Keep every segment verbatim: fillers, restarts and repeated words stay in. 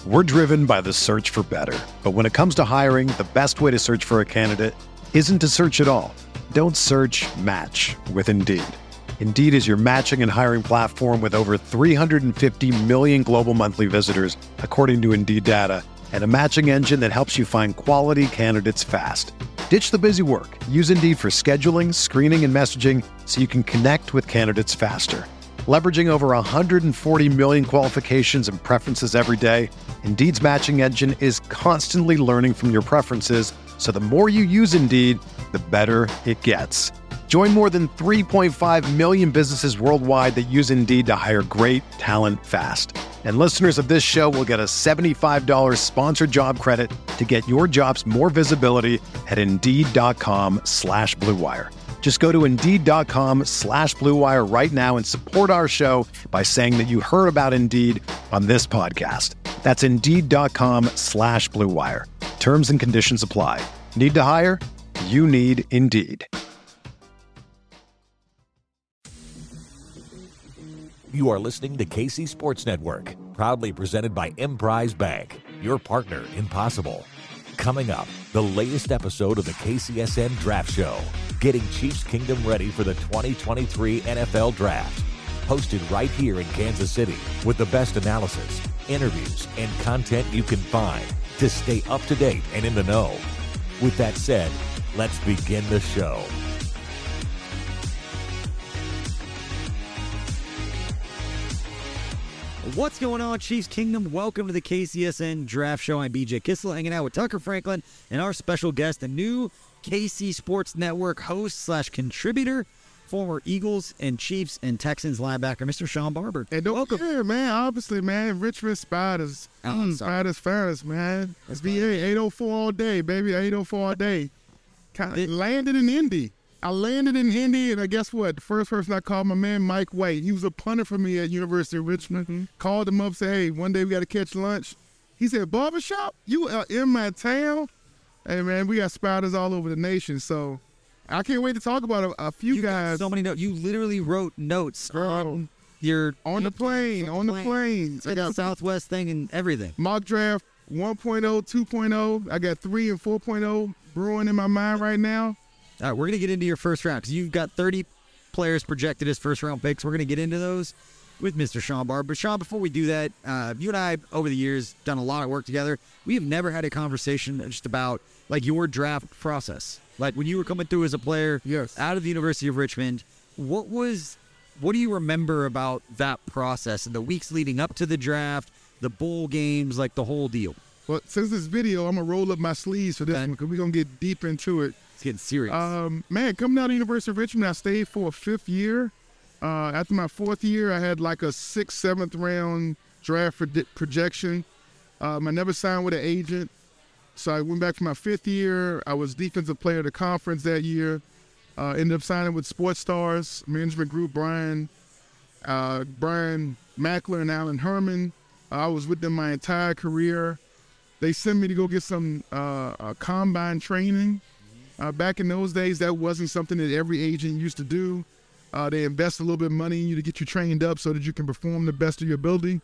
We're driven by the search for better. But when it comes to hiring, the best way to search for a candidate isn't to search at all. Don't search, match with Indeed. Indeed is your matching and hiring platform with over three hundred fifty million global monthly visitors, according to Indeed data, and a matching engine that helps you find quality candidates fast. Ditch the busy work. Use Indeed for scheduling, screening, and messaging so you can connect with candidates faster. Leveraging over one hundred forty million qualifications and preferences every day, Indeed's matching engine is constantly learning from your preferences, so the more you use Indeed, the better it gets. Join more than three point five million businesses worldwide that use Indeed to hire great talent fast. And listeners of this show will get a seventy-five dollars sponsored job credit to get your jobs more visibility at Indeed.com slash Blue Wire. Just go to Indeed.com slash Blue Wire right now and support our show by saying that you heard about Indeed on this podcast. That's Indeed.com slash Blue Wire. Terms and conditions apply. Need to hire? You need Indeed. You are listening to K C Sports Network, proudly presented by Emprise Bank, your partner in possible. Coming up, the latest episode of the K C S N Draft Show, getting Chiefs Kingdom ready for the twenty twenty-three N F L Draft. Hosted right here in Kansas City with the best analysis, interviews, and content you can find to stay up to date and in the know. With that said, let's begin the show. What's going on, Chiefs Kingdom? Welcome to the K C S N Draft Show. I'm B J Kissel, hanging out with Tucker Franklin and our special guest, the new K C Sports Network host slash contributor, former Eagles and Chiefs and Texans linebacker, Mister Sean Barber. And don't Welcome. care, man. Obviously, man. Richmond Spiders. Oh, mm, Spiders first, man. It's V A eight oh four all day, baby. eight oh four all day. Kind of landed in Indy. I landed in Indy, and I guess what? The first person I called, my man Mike White. He was a punter for me at University of Richmond. Mm-hmm. Called him up, said, hey, one day we got to catch lunch. He said, barbershop? You are in my town? Hey, man, we got Spiders all over the nation, so I can't wait to talk about a, a few you guys. Got so many notes. You literally wrote notes on your on the plane, on the plane. I got Southwest thing and everything. Mock draft one point oh, two point oh. I got three and four point oh brewing in my mind right now. All right, we're going to get into your first round because you've got thirty players projected as first-round picks. We're going to get into those with Mister Sean Barber. But, Sean, before we do that, uh, you and I, over the years, done a lot of work together. We have never had a conversation just about, like, your draft process. Like, when you were coming through as a player yes. out of the University of Richmond, what was, what do you remember about that process and the weeks leading up to the draft, the bowl games, like the whole deal? Well, since this video, I'm going to roll up my sleeves for this okay. one because we're going to get deep into it. It's getting serious. Um, man, coming out of the University of Richmond, I stayed for a fifth year. Uh, after my fourth year, I had like a sixth, seventh round draft projection. Um, I never signed with an agent. So I went back for my fifth year. I was defensive player of the conference that year. Uh, ended up signing with Sports Stars, management group, Brian, uh, Brian Mackler and Alan Herman. Uh, I was with them my entire career. They sent me to go get some uh, uh, combine training. Uh, back in those days, that wasn't something that every agent used to do. Uh, they invest a little bit of money in you to get you trained up so that you can perform the best of your ability.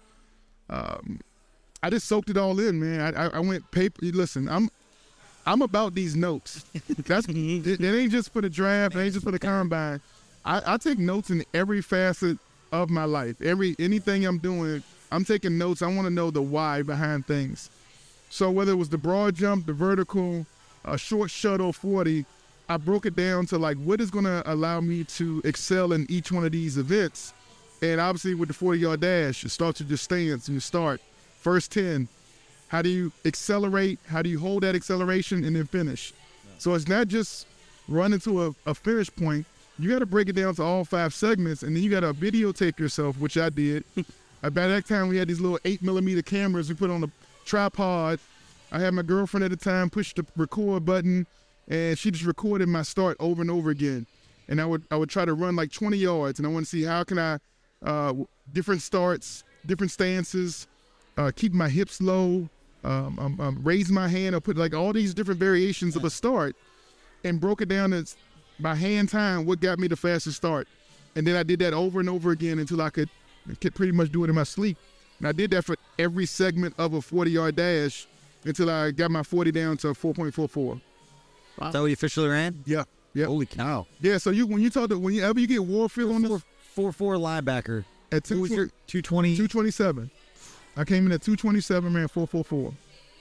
Um, I just soaked it all in, man. I, I, I went paper. Listen, I'm I'm about these notes. That's it, it ain't just for the draft. It ain't just for the combine. I, I take notes in every facet of my life. Every anything I'm doing, I'm taking notes. I want to know the why behind things. So whether it was the broad jump, the vertical, a short shuttle forty, I broke it down to like what is going to allow me to excel in each one of these events. And obviously with the forty-yard dash, you start to just stance and you start first ten. How do you accelerate? How do you hold that acceleration and then finish? Yeah. So it's not just running to a, a finish point. You got to break it down to all five segments, and then you got to videotape yourself, which I did. By that time, we had these little eight millimeter cameras we put on the tripod. I had my girlfriend at the time push the record button, and she just recorded my start over and over again. And I would I would try to run like twenty yards, and I want to see how can I uh, different starts, different stances, uh, keep my hips low, um, um, um, raise my hand. I put like all these different variations of a start, and broke it down as by hand time what got me the fastest start. And then I did that over and over again until I could, could pretty much do it in my sleep. And I did that for every segment of a forty-yard dash until I got my forty down to four point four four. Wow. Is that what you officially ran? Yeah. Yeah. Holy cow. Yeah, so you when you talk to whenever you get Warfield on this four four linebacker at two, your two twenty two twenty-seven. I came in at two twenty-seven, man, four four four.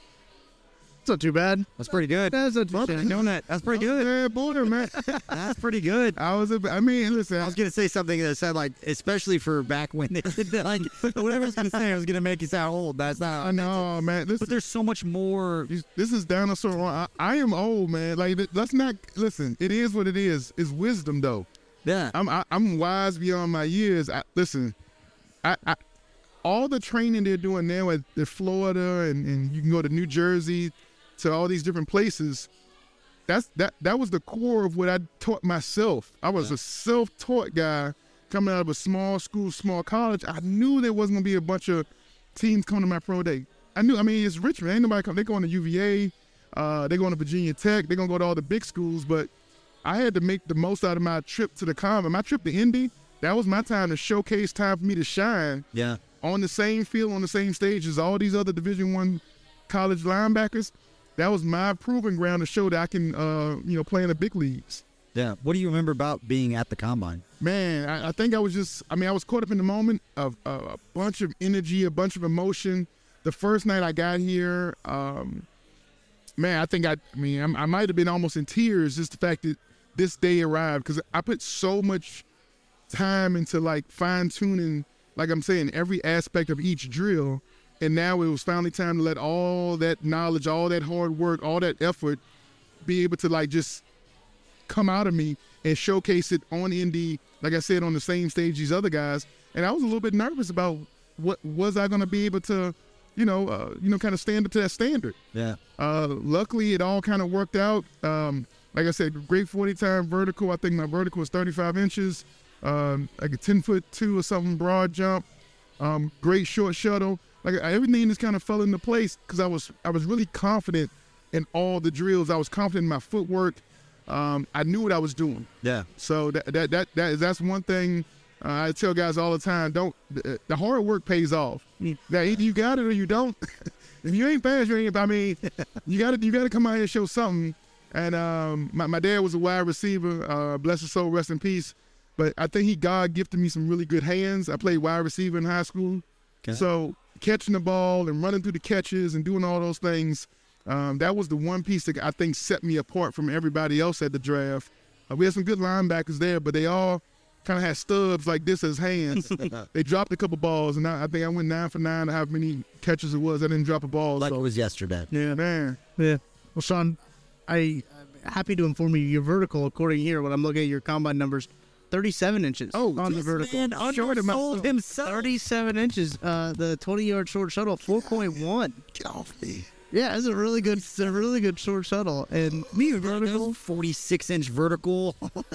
It's not too bad. That's pretty good. That's not too bad. Doing that. That's pretty good. Yeah, border, man. That's pretty good. I was, a, I mean, listen. I was gonna say something that said like, especially for back when they did that, like whatever I was gonna say, I was gonna make you sound old. That's not. I know, man. Listen, but there's so much more. This is dinosaur. I, I am old, man. Like, let's not listen. It is what it is. It's wisdom, though. Yeah. I'm, I, I'm wise beyond my years. I, listen, I, I, all the training they're doing now at, at Florida, and, and you can go to New Jersey, to all these different places. That's that. That was the core of what I taught myself. I was yeah. a self-taught guy coming out of a small school, small college. I knew there wasn't gonna be a bunch of teams coming to my pro day. I knew. I mean, it's Richmond. Ain't nobody come. They're going to U V A. Uh, they're going to Virginia Tech. They're gonna go to all the big schools. But I had to make the most out of my trip to the Combine. My trip to Indy. That was my time to showcase. Time for me to shine. Yeah. On the same field, on the same stage as all these other Division One college linebackers. That was my proving ground to show that I can, uh, you know, play in the big leagues. Yeah. What do you remember about being at the Combine? Man, I, I think I was just, I mean, I was caught up in the moment of uh, a bunch of energy, a bunch of emotion. The first night I got here, um, man, I think I, I mean, I, I might have been almost in tears just the fact that this day arrived, because I put so much time into, like, fine-tuning, like I'm saying, every aspect of each drill. And now it was finally time to let all that knowledge, all that hard work, all that effort be able to, like, just come out of me and showcase it on Indy, like I said, on the same stage these other guys. And I was a little bit nervous about what was I going to be able to, you know, uh, you know, kind of stand up to that standard. Yeah. Uh, luckily, it all kind of worked out. Um, like I said, great forty-time vertical. I think my vertical was thirty-five inches, um, like a ten foot two or something broad jump. Um, great short shuttle. Like, everything just kind of fell into place because I was I was really confident in all the drills. I was confident in my footwork. Um, I knew what I was doing. Yeah. So that that that, that is that's one thing uh, I tell guys all the time. Don't the, the hard work pays off. Mm. Now either you got it or you don't. If you ain't fast, you ain't. I mean, you got to you got to come out here and show something. And um, my my dad was a wide receiver. Uh, bless his soul, rest in peace. But I think he God gifted me some really good hands. I played wide receiver in high school. Okay. So catching the ball and running through the catches and doing all those things, um, that was the one piece that I think set me apart from everybody else at the draft. Uh, we had some good linebackers there, but they all kind of had stubs like this as hands. They dropped a couple balls, and I, I think I went nine for nine to how many catches it was. I didn't drop a ball. Like so. it was yesterday. Yeah, man. Yeah. Well, Sean, I, I'm happy to inform you your vertical, according here, when I'm looking at your combine numbers, thirty-seven inches oh, on the vertical. Man undersold himself. thirty-seven inches. Uh, the twenty-yard short shuttle, four point one. Get off me. Yeah, it's a really good, it's a really good short shuttle. And me, vertical, forty-six inch vertical.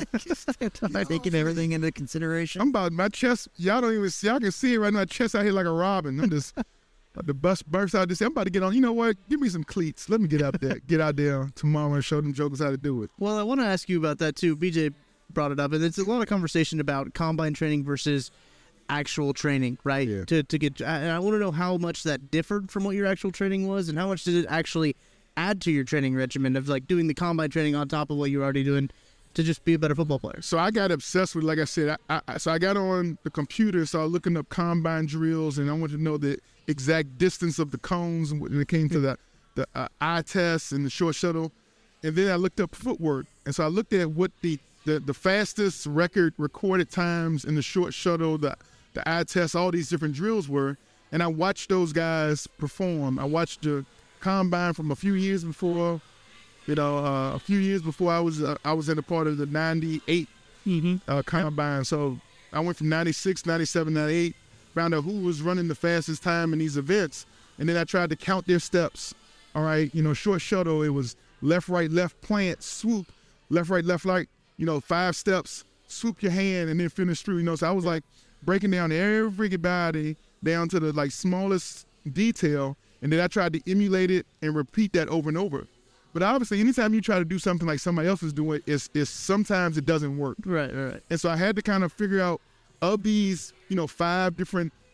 Taking everything into consideration. I'm about my chest. Y'all don't even see. I can see it right now. My chest out here like a robin. I'm just the bus bursts out. This. I'm about to get on. You know what? Give me some cleats. Let me get out there. Get out there tomorrow and show them jokers how to do it. Well, I want to ask you about that too. B J brought it up, and it's a lot of conversation about combine training versus actual training, right? Yeah. To to get, and I want to know how much that differed from what your actual training was, and how much did it actually add to your training regimen of like doing the combine training on top of what you were already doing to just be a better football player. So I got obsessed with, like I said, I, I, so I got on the computer, started looking up combine drills, and I wanted to know the exact distance of the cones when it came to the, the uh, eye test and the short shuttle. And then I looked up footwork. And so I looked at what the, the, the fastest record recorded times in the short shuttle, the, the eye test, all these different drills were. And I watched those guys perform. I watched the combine from a few years before, you know, uh, a few years before I was uh, I was in a part of the ninety-eight mm-hmm. uh, combine. So I went from ninety-six, ninety-seven, ninety-eight, found out who was running the fastest time in these events. And then I tried to count their steps. All right, you know, short shuttle, it was left, right, left, plant, swoop, left, right, left, right, you know, five steps, swoop your hand, and then finish through. You know, so I was like breaking down everybody down to the like smallest detail. And then I tried to emulate it and repeat that over and over. But obviously, anytime you try to do something like somebody else is doing, it's, it's sometimes it doesn't work. Right, right. And so I had to kind of figure out, of these, you know, five different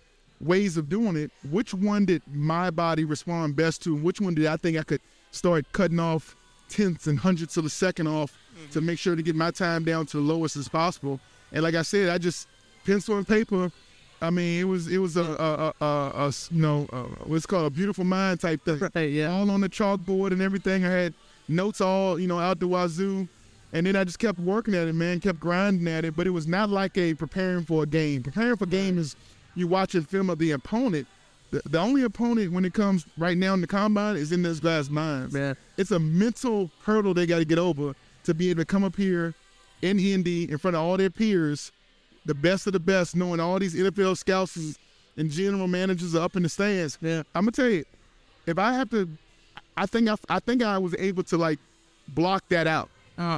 ways of doing it. Which one did my body respond best to? And which one did I think I could start cutting off tenths and hundredths of a second off mm-hmm. to make sure to get my time down to the lowest as possible? And like I said, I just pencil and paper. I mean, it was it was a, a, a, a, a you know a, what's called a beautiful mind type thing. Right, yeah. All on the chalkboard and everything. I had notes all you know out the wazoo, and then I just kept working at it, man. Kept grinding at it. But it was not like a preparing for a game. Preparing for a game is you watching film of the opponent. The, the only opponent when it comes right now in the combine is in those guys' minds. Man. It's a mental hurdle they got to get over to be able to come up here in Indy in front of all their peers, the best of the best, knowing all these N F L scouts and, and general managers are up in the stands. Yeah. I'm gonna tell you, if I have to, I think I, I think I was able to like block that out. Uh,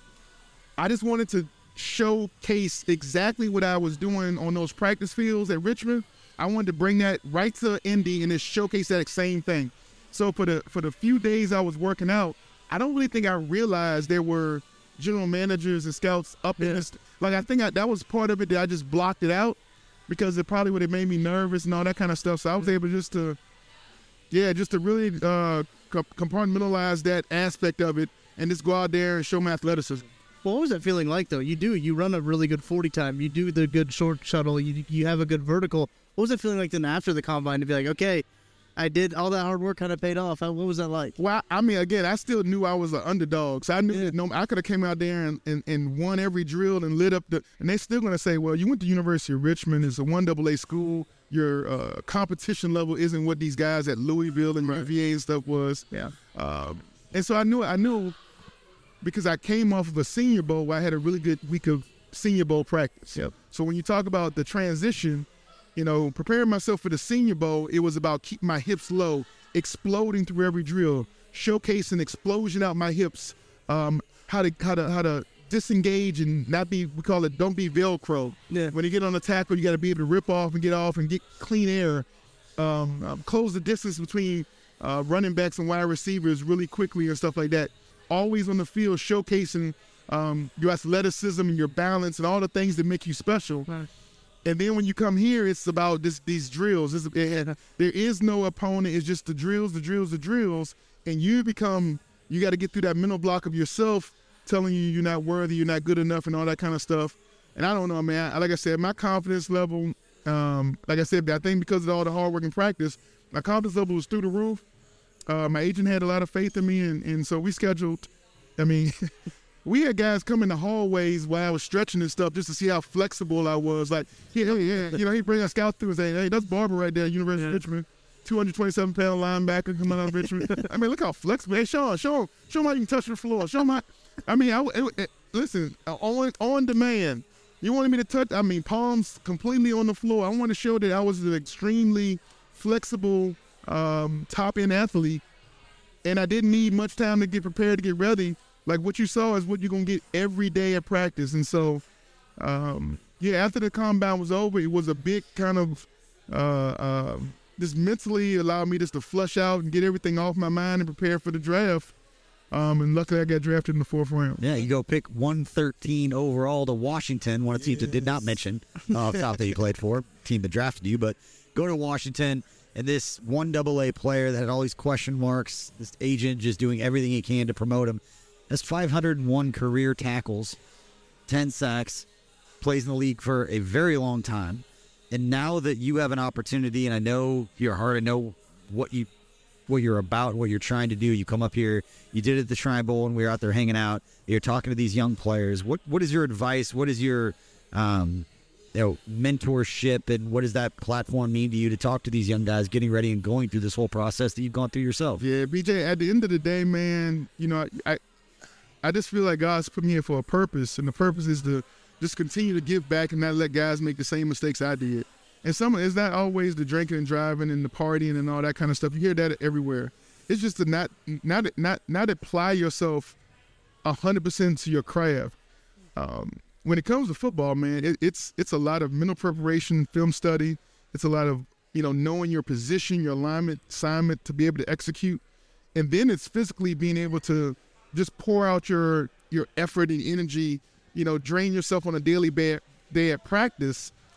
I just wanted to showcase exactly what I was doing on those practice fields at Richmond. I wanted to bring that right to Indy and just showcase that same thing. So for the for the few days I was working out, I don't really think I realized there were general managers and scouts up in this. Like, I think I, that was part of it that I just blocked it out because it probably would have made me nervous and all that kind of stuff. So I was able just to, yeah, just to really uh, compartmentalize that aspect of it and just go out there and show my athleticism. Well, what was that feeling like, though? You do. You run a really good forty time. You do the good short shuttle. You you have a good vertical. What was it feeling like then after the combine to be like, okay, I did all that hard work, kind of paid off? How, what was that like? Well, I mean, again, I still knew I was an underdog. So I knew yeah. that no, I could have came out there and, and, and won every drill and lit up the – and they're still going to say, well, you went to University of Richmond. It's a one double A school. Your uh, competition level isn't what these guys at Louisville and right. U V A and stuff was. Yeah. Um, and so I knew I knew because I came off of a Senior Bowl where I had a really good week of Senior Bowl practice. Yep. So when you talk about the transition – you know, preparing myself for the Senior Bowl, it was about keeping my hips low, exploding through every drill, showcasing explosion out my hips, um, how to how to how to disengage and not be, we call it, don't be Velcro. Yeah. When you get on the tackle, you got to be able to rip off and get off and get clean air, um, um, close the distance between uh, running backs and wide receivers really quickly and stuff like that. Always on the field showcasing um, your athleticism and your balance and all the things that make you special. Right. And then when you come here, it's about this, these drills. It's, it, there is no opponent. It's just the drills, the drills, the drills. And you become, you got to get through that mental block of yourself telling you you're not worthy, you're not good enough, and all that kind of stuff. And I don't know, man. I, like I said, my confidence level, um, like I said, I think because of all the hard work and practice, my confidence level was through the roof. Uh, my agent had a lot of faith in me, and, and so we scheduled, I mean, we had guys come in the hallways while I was stretching and stuff just to see how flexible I was. Like, yeah, yeah, you know, he'd bring a scout through and say, hey, that's Barber right there, University of Richmond, two hundred twenty-seven pound linebacker coming out of Richmond. I mean, look how flexible. Hey, Sean, show him, show him how you can touch the floor. Show him how, I mean, I, it, it, listen, on, on demand. You wanted me to touch, I mean, palms completely on the floor. I want to show that I was an extremely flexible um, top-end athlete, and I didn't need much time to get prepared to get ready. Like, what you saw is what you're going to get every day at practice. And so, um, yeah, after the combine was over, it was a big kind of uh, uh, just mentally allowed me just to flush out and get everything off my mind and prepare for the draft. Um, and luckily, I got drafted in the fourth round. Yeah, you go pick one thirteen overall to Washington, one of the teams yes. that did not mention uh, top that you played for, team that drafted you. But go to Washington, and this one double A player that had all these question marks, this agent just doing everything he can to promote him. Has five hundred one career tackles, ten sacks, plays in the league for a very long time. And now that you have an opportunity, and I know your heart, I know what, you, what you're about, what you're trying to do. You come up here, you did it at the Shrine Bowl, and we were out there hanging out. You're talking to these young players. What What is your advice? What is your um, you know, mentorship, and what does that platform mean to you to talk to these young guys getting ready and going through this whole process that you've gone through yourself? Yeah, B J, at the end of the day, man, you know, I, I I just feel like God's put me here for a purpose, and the purpose is to just continue to give back and not let guys make the same mistakes I did. And some it's not always the drinking and driving and the partying and all that kind of stuff. You hear that everywhere. It's just to not not not not apply yourself a hundred percent to your craft. Um, when it comes to football, man, it, it's it's a lot of mental preparation, film study. It's a lot of you know knowing your position, your alignment, assignment to be able to execute, and then it's physically being able to just pour out your your effort and energy, you know, drain yourself on a daily day at practice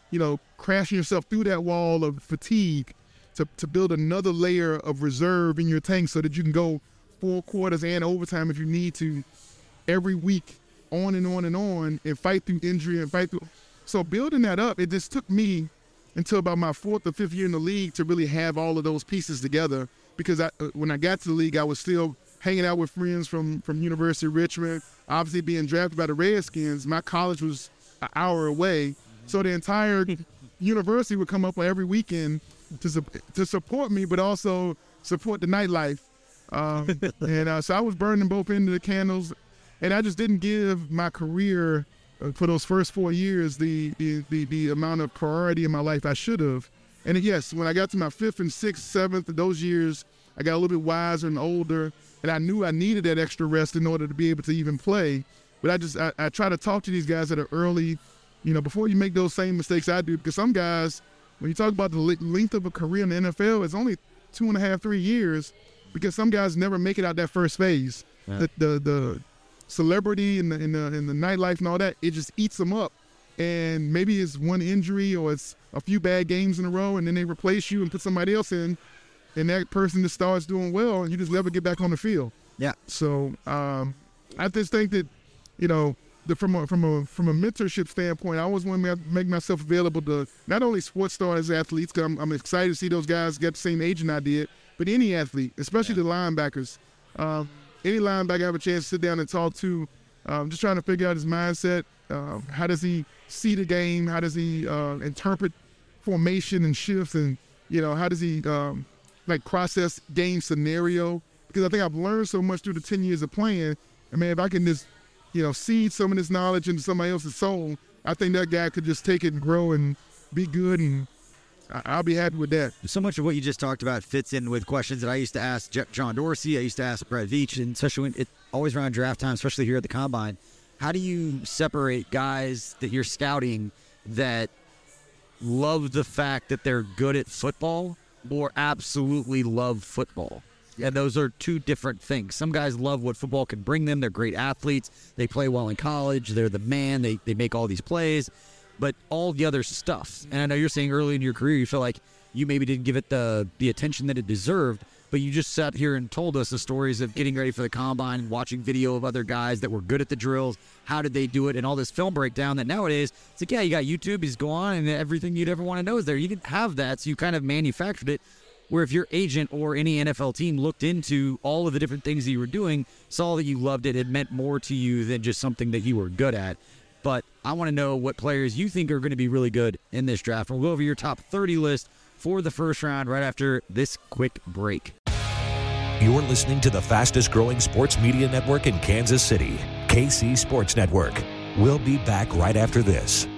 you know, crashing yourself through that wall of fatigue to, to build another layer of reserve in your tank so that you can go four quarters and overtime if you need to every week, on and on and on, and fight through injury and fight through. So building that up, it just took me until about my fourth or fifth year in the league to really have all of those pieces together, because I, when I got to the league, I was still hanging out with friends from, from University of Richmond, obviously being drafted by the Redskins. My college was an hour away, so the entire university would come up every weekend to su- to support me, but also support the nightlife. Um, and uh, so I was burning both ends of the candles, and I just didn't give my career uh, for those first four years the, the, the, the amount of priority in my life I should have. And yes, when I got to my fifth and sixth, seventh, those years, I got a little bit wiser and older, and I knew I needed that extra rest in order to be able to even play. But I just I, I try to talk to these guys that are early, you know, before you make those same mistakes I do, because some guys, when you talk about the length of a career in the N F L, it's only two and a half, three years, because some guys never make it out that first phase. Yeah. The, the the celebrity and the, and the and the nightlife and all that, it just eats them up. And maybe it's one injury or it's a few bad games in a row, and then they replace you and put somebody else in, and that person just starts doing well, and you just never get back on the field. Yeah. So um, I just think that, you know, the, from a from a from a mentorship standpoint, I always want to make myself available to not only sports stars, athletes, because I'm, I'm excited to see those guys get the same agent I did, but any athlete, especially yeah. the linebackers. Um, any linebacker I have a chance to sit down and talk to, um, just trying to figure out his mindset. Uh, how does he see the game? How does he uh, interpret formation and shifts? And, you know, how does he um, like process game scenario? Because I think I've learned so much through the ten years of playing. And, man, if I can just, you know, seed some of this knowledge into somebody else's soul, I think that guy could just take it and grow and be good, and I'll be happy with that. So much of what you just talked about fits in with questions that I used to ask John Dorsey, I used to ask Brett Veach, and especially when it always around draft time, especially here at the Combine. How do you separate guys that you're scouting that love the fact that they're good at football or absolutely love football? And those are two different things. Some guys love what football can bring them. They're great athletes. They play well in college. They're the man. They they make all these plays. But all the other stuff, and I know you're saying early in your career you feel like you maybe didn't give it the, the attention that it deserved, but you just sat here and told us the stories of getting ready for the Combine and watching video of other guys that were good at the drills. How did they do it? And all this film breakdown that nowadays, it's like, yeah, you got YouTube, you just go on, and everything you'd ever want to know is there. You didn't have that, so you kind of manufactured it. Where if your agent or any N F L team looked into all of the different things that you were doing, saw that you loved it, it meant more to you than just something that you were good at. But I want to know what players you think are going to be really good in this draft. We'll go over your top thirty list for the first round right after this quick break. You're listening to the fastest growing sports media network in Kansas City, K C Sports Network. We'll be back right after this.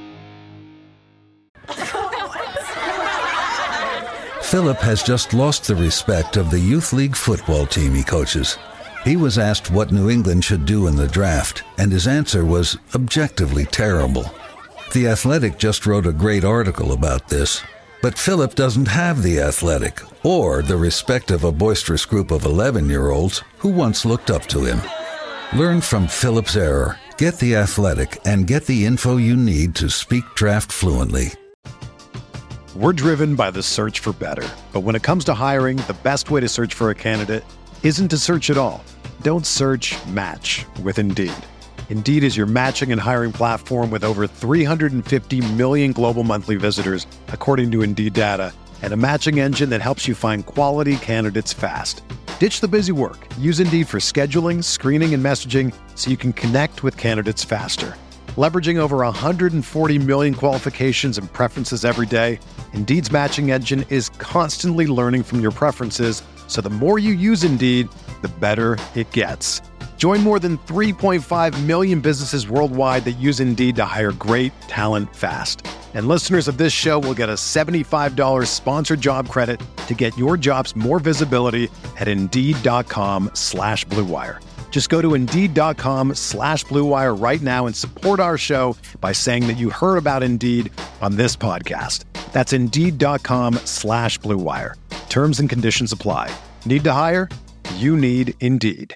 Philip has just lost the respect of the youth league football team he coaches. He was asked what New England should do in the draft, and his answer was objectively terrible. The Athletic just wrote a great article about this, but Philip doesn't have the Athletic or the respect of a boisterous group of eleven-year-olds who once looked up to him. Learn from Philip's error, get the Athletic, and get the info you need to speak draft fluently. We're driven by the search for better. But when it comes to hiring, the best way to search for a candidate isn't to search at all. Don't search, match with Indeed. Indeed is your matching and hiring platform with over three hundred fifty million global monthly visitors, according to Indeed data, and a matching engine that helps you find quality candidates fast. Ditch the busy work. Use Indeed for scheduling, screening, and messaging so you can connect with candidates faster. Leveraging over one hundred forty million qualifications and preferences every day, Indeed's matching engine is constantly learning from your preferences, so the more you use Indeed, the better it gets. Join more than three point five million businesses worldwide that use Indeed to hire great talent fast. And listeners of this show will get a seventy-five dollars sponsored job credit to get your jobs more visibility at Indeed.com slash Blue Wire. Just go to Indeed.com slash Blue Wire right now and support our show by saying that you heard about Indeed on this podcast. That's Indeed.com slash Blue Wire. Terms and conditions apply. Need to hire? You need Indeed.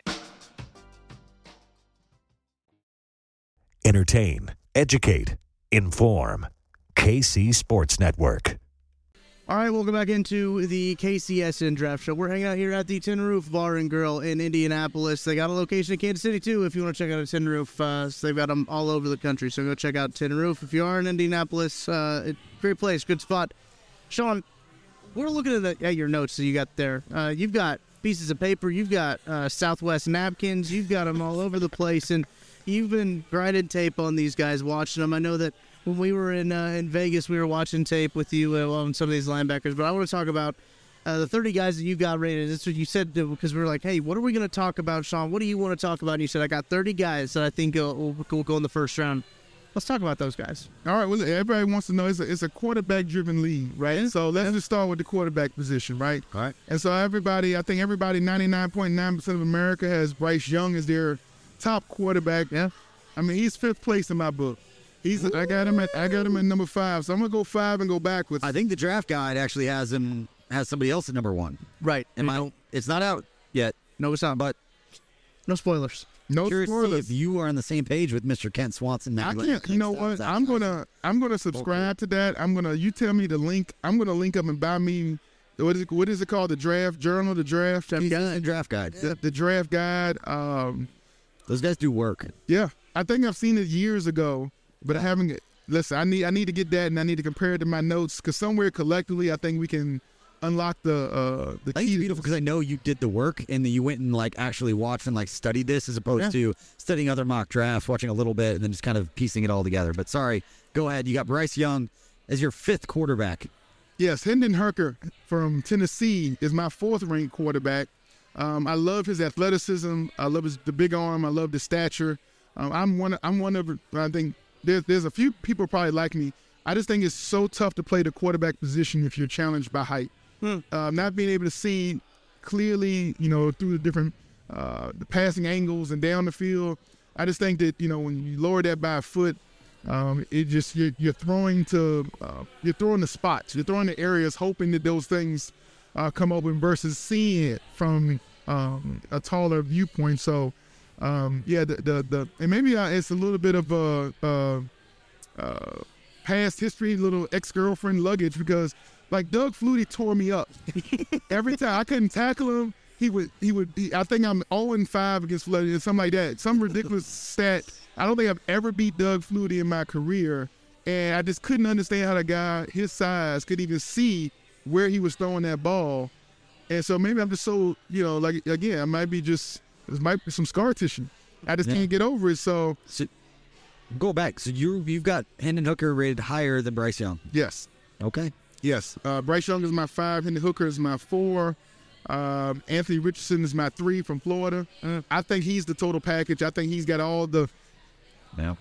Entertain, educate, inform. K C Sports Network. All right, welcome back into the K C S N Draft Show. We're hanging out here at the Tin Roof Bar and Grill in Indianapolis. They got a location in Kansas City, too, if you want to check out a Tin Roof. Uh, so they've got them all over the country, so go check out Tin Roof. If you are in Indianapolis, uh, it, great place, good spot. Sean, we're looking at, the, at your notes that you got there. Uh, you've got pieces of paper, you've got uh, Southwest napkins, you've got them all over the place, and you've been grinding tape on these guys, watching them. I know that when we were in uh, in Vegas, we were watching tape with you uh, on some of these linebackers. But I want to talk about uh, the thirty guys that you got rated. That's what you said, because we were like, hey, what are we going to talk about, Sean? What do you want to talk about? And you said, I got thirty guys that I think will, will, will go in the first round. Let's talk about those guys. All right. Well, everybody wants to know it's a, it's a quarterback-driven league, right? Yeah. So let's just start with the quarterback position, right? All right. And so everybody, I think everybody, ninety-nine point nine percent of America has Bryce Young as their top quarterback. Yeah. I mean, he's fifth place in my book. He's I got him at I got him at number five. So I'm gonna go five and go backwards. I think the draft guide actually has him has somebody else at number one. Right. Am I? It's not out yet. No, it's not. But no spoilers. No curious to see spoilers. if you are on the same page with Mister Kent Swanson. I can't. You know what? I'm gonna I'm gonna subscribe to that. I'm gonna you tell me the link. I'm gonna link up and buy me. What is it? What is it called? The draft journal, the draft, draft guide. Draft guide. The, the draft guide. Um, Those guys do work. Yeah, I think I've seen it years ago, but I haven't. Listen, I need I need to get that, and I need to compare it to my notes, because somewhere collectively, I think we can unlock the uh, the I think key. it's beautiful because I know you did the work and that you went and like actually watched and like studied this as opposed Yeah. to studying other mock drafts, watching a little bit, and then just kind of piecing it all together. But sorry, go ahead. You got Bryce Young as your fifth quarterback. Yes, Hendon Hooker from Tennessee is my fourth-ranked quarterback. Um, I love his athleticism. I love his the big arm. I love the stature. Um, I'm one. I'm one of. I think there's there's a few people probably like me. I just think it's so tough to play the quarterback position if you're challenged by height. Hmm. Uh, not being able to see clearly, you know, through the different uh, the passing angles and down the field. I just think that, you know, when you lower that by a foot, um, it just you're, you're throwing to uh, you're throwing the spots, you're throwing the areas, hoping that those things uh, come open versus seeing it from um, a taller viewpoint. So, um, yeah, the, the the and maybe uh, it's a little bit of a, a, a past history, little ex-girlfriend luggage, because like Doug Flutie tore me up every time. I couldn't tackle him. He would, he would. He, I think I'm oh and five against Flutie, or something like that. Some ridiculous stat. I don't think I've ever beat Doug Flutie in my career, and I just couldn't understand how the guy his size could even see where he was throwing that ball. And so maybe I'm just so, you know, like again, I might be just there might be some scar tissue. I just Yeah. can't get over it. So, So go back. So you you've got Hendon Hooker rated higher than Bryce Young. yes. Okay. Yes, uh, Bryce Young is my five. Hendon Hooker is my four. Um, Anthony Richardson is my three from Florida. Uh, I think he's the total package. I think he's got all the. Now.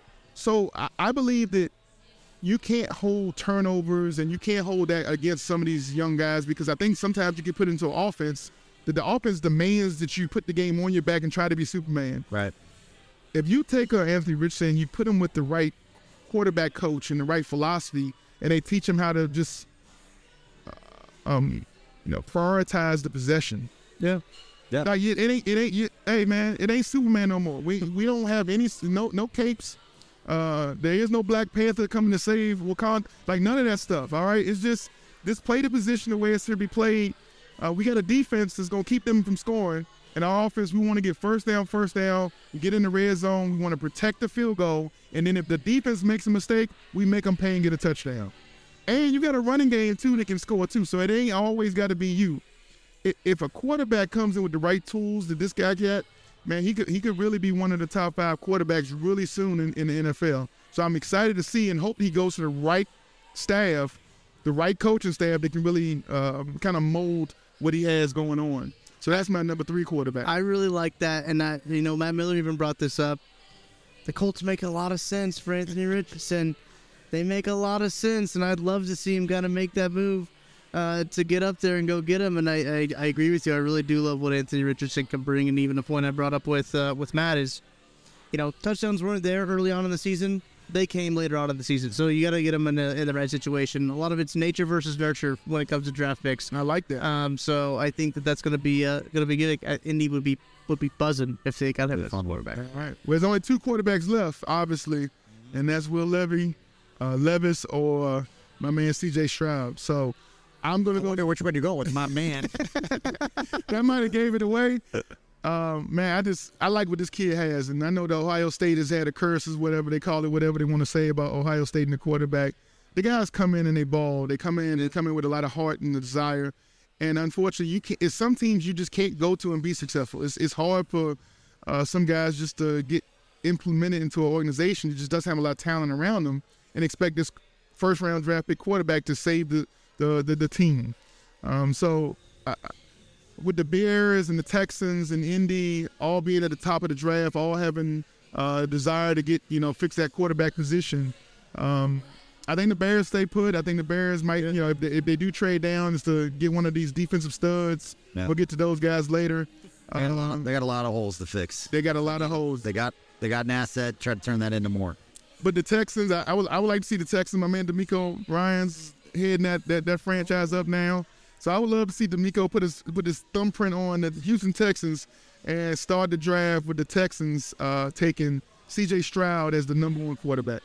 So I, I believe that you can't hold turnovers and you can't hold that against some of these young guys, because I think sometimes you get put into an offense that the offense demands that you put the game on your back and try to be Superman. Right. If you take uh, Anthony Richardson and you put him with the right quarterback coach and the right philosophy, and they teach him how to just, uh, um, you know, prioritize the possession. Yeah. Yeah. Like, it, it ain't, it ain't. You, hey, man, it ain't Superman no more. We we don't have any no no capes. Uh, there is no Black Panther coming to save Wakanda. Like, none of that stuff. All right, it's just just play the position the way it should be played. Uh, we got a defense that's gonna keep them from scoring. And our offense, we want to get first down, first down, get in the red zone. We want to protect the field goal. And then if the defense makes a mistake, we make them pay and get a touchdown. And you got a running game, too, that can score, too. So it ain't always got to be you. If a quarterback comes in with the right tools that this guy got, man, he could he could really be one of the top five quarterbacks really soon in, in the N F L. So I'm excited to see and hope he goes to the right staff, the right coaching staff that can really uh, kind of mold what he has going on. So that's my number three quarterback. I really like that, and that, you know, Matt Miller even brought this up. The Colts make a lot of sense for Anthony Richardson. They make a lot of sense, and I'd love to see him kind of make that move uh, to get up there and go get him. And I, I, I agree with you. I really do love what Anthony Richardson can bring, and even the point I brought up with uh, with Matt is, you know, touchdowns weren't there early on in the season. They came later on in the season, so you got to get them in the, in the right situation. A lot of it's nature versus nurture when it comes to draft picks. I like that. Um, so I think that that's going to be uh, going to be good. Uh, Indy would be would be buzzing if they got him at quarterback. All right. Well, there's only two quarterbacks left, obviously, and that's Will Levy uh, Levis or my man C J Stroud. So I'm going to go. wonder which one you go with, my man. That might have gave it away. Um, man, I just I like what this kid has, and I know the Ohio State has had a curses, whatever they call it, whatever they want to say about Ohio State and the quarterback. The guys come in and they ball. They come in and come in with a lot of heart and desire. And unfortunately, you can't. It's some teams you just can't go to and be successful. It's it's hard for uh, some guys just to get implemented into an organization that just doesn't have a lot of talent around them, and expect this first round draft pick quarterback to save the the the, the team. Um, so. I, With the Bears and the Texans and Indy all being at the top of the draft, all having uh, a desire to get, you know, fix that quarterback position, um, I think the Bears stay put. I think the Bears might, you know, if they, if they do trade down, is to get one of these defensive studs. Yeah. We'll get to those guys later. They got, a lot, they got a lot of holes to fix. They got a lot of holes. They got they got an asset. Try to turn that into more. But the Texans, I, I would I would like to see the Texans. My man DeMeco Ryans heading that, that that franchise up now. So I would love to see DeMeco put his put his thumbprint on the Houston Texans and start the draft with the Texans uh, taking C J Stroud as the number one quarterback.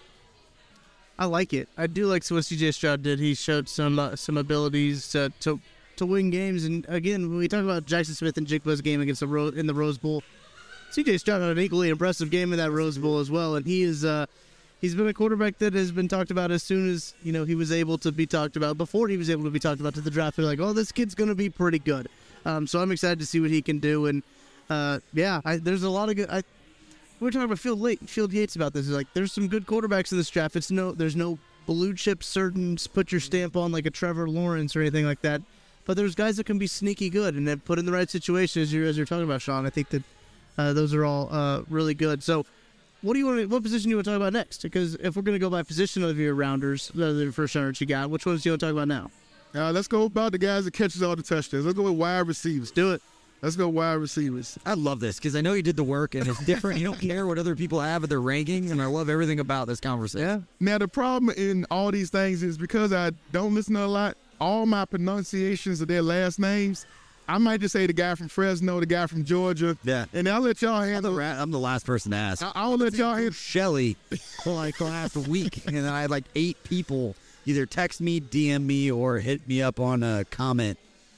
I like it. I do like what C J Stroud did. He showed some uh, some abilities to, to to win games. And again, when we talk about Jackson Smith and Jigba's game against the Ro- in the Rose Bowl, C J Stroud had an equally impressive game in that Rose Bowl as well. And he is. Uh, He's been a quarterback that has been talked about as soon as, you know, he was able to be talked about. Before he was able to be talked about to the draft, they're like, oh, this kid's going to be pretty good. Um, so I'm excited to see what he can do. And, uh, yeah, I, there's a lot of good I, – we were talking about Field, Late, Field Yates about this. It's like there's some good quarterbacks in this draft. It's no, There's no blue-chip certain put your stamp on like a Trevor Lawrence or anything like that. But there's guys that can be sneaky good and then put in the right situation, as you're, as you're talking about, Sean. I think that uh, those are all uh, really good. So – What do you want? To, what position do you want to talk about next? Because if we're going to go by position of your rounders, the first rounders you got, which ones do you want to talk about now? Uh, let's go about the guys that catches all the touchdowns. Let's go with wide receivers. Do it. Let's go wide receivers. I love this because I know you did the work and it's different. You don't care what other people have at their rankings, and I love everything about this conversation. Yeah. Now the problem in all these things is because I don't listen to a lot. All my pronunciations of their last names. I might just say the guy from Fresno, the guy from Georgia. Yeah. And I'll let y'all handle it. I'm the last person to ask. I- I'll let y'all handle Shelly for like last week. And then I had like eight people either text me, D M me, or hit me up on a comment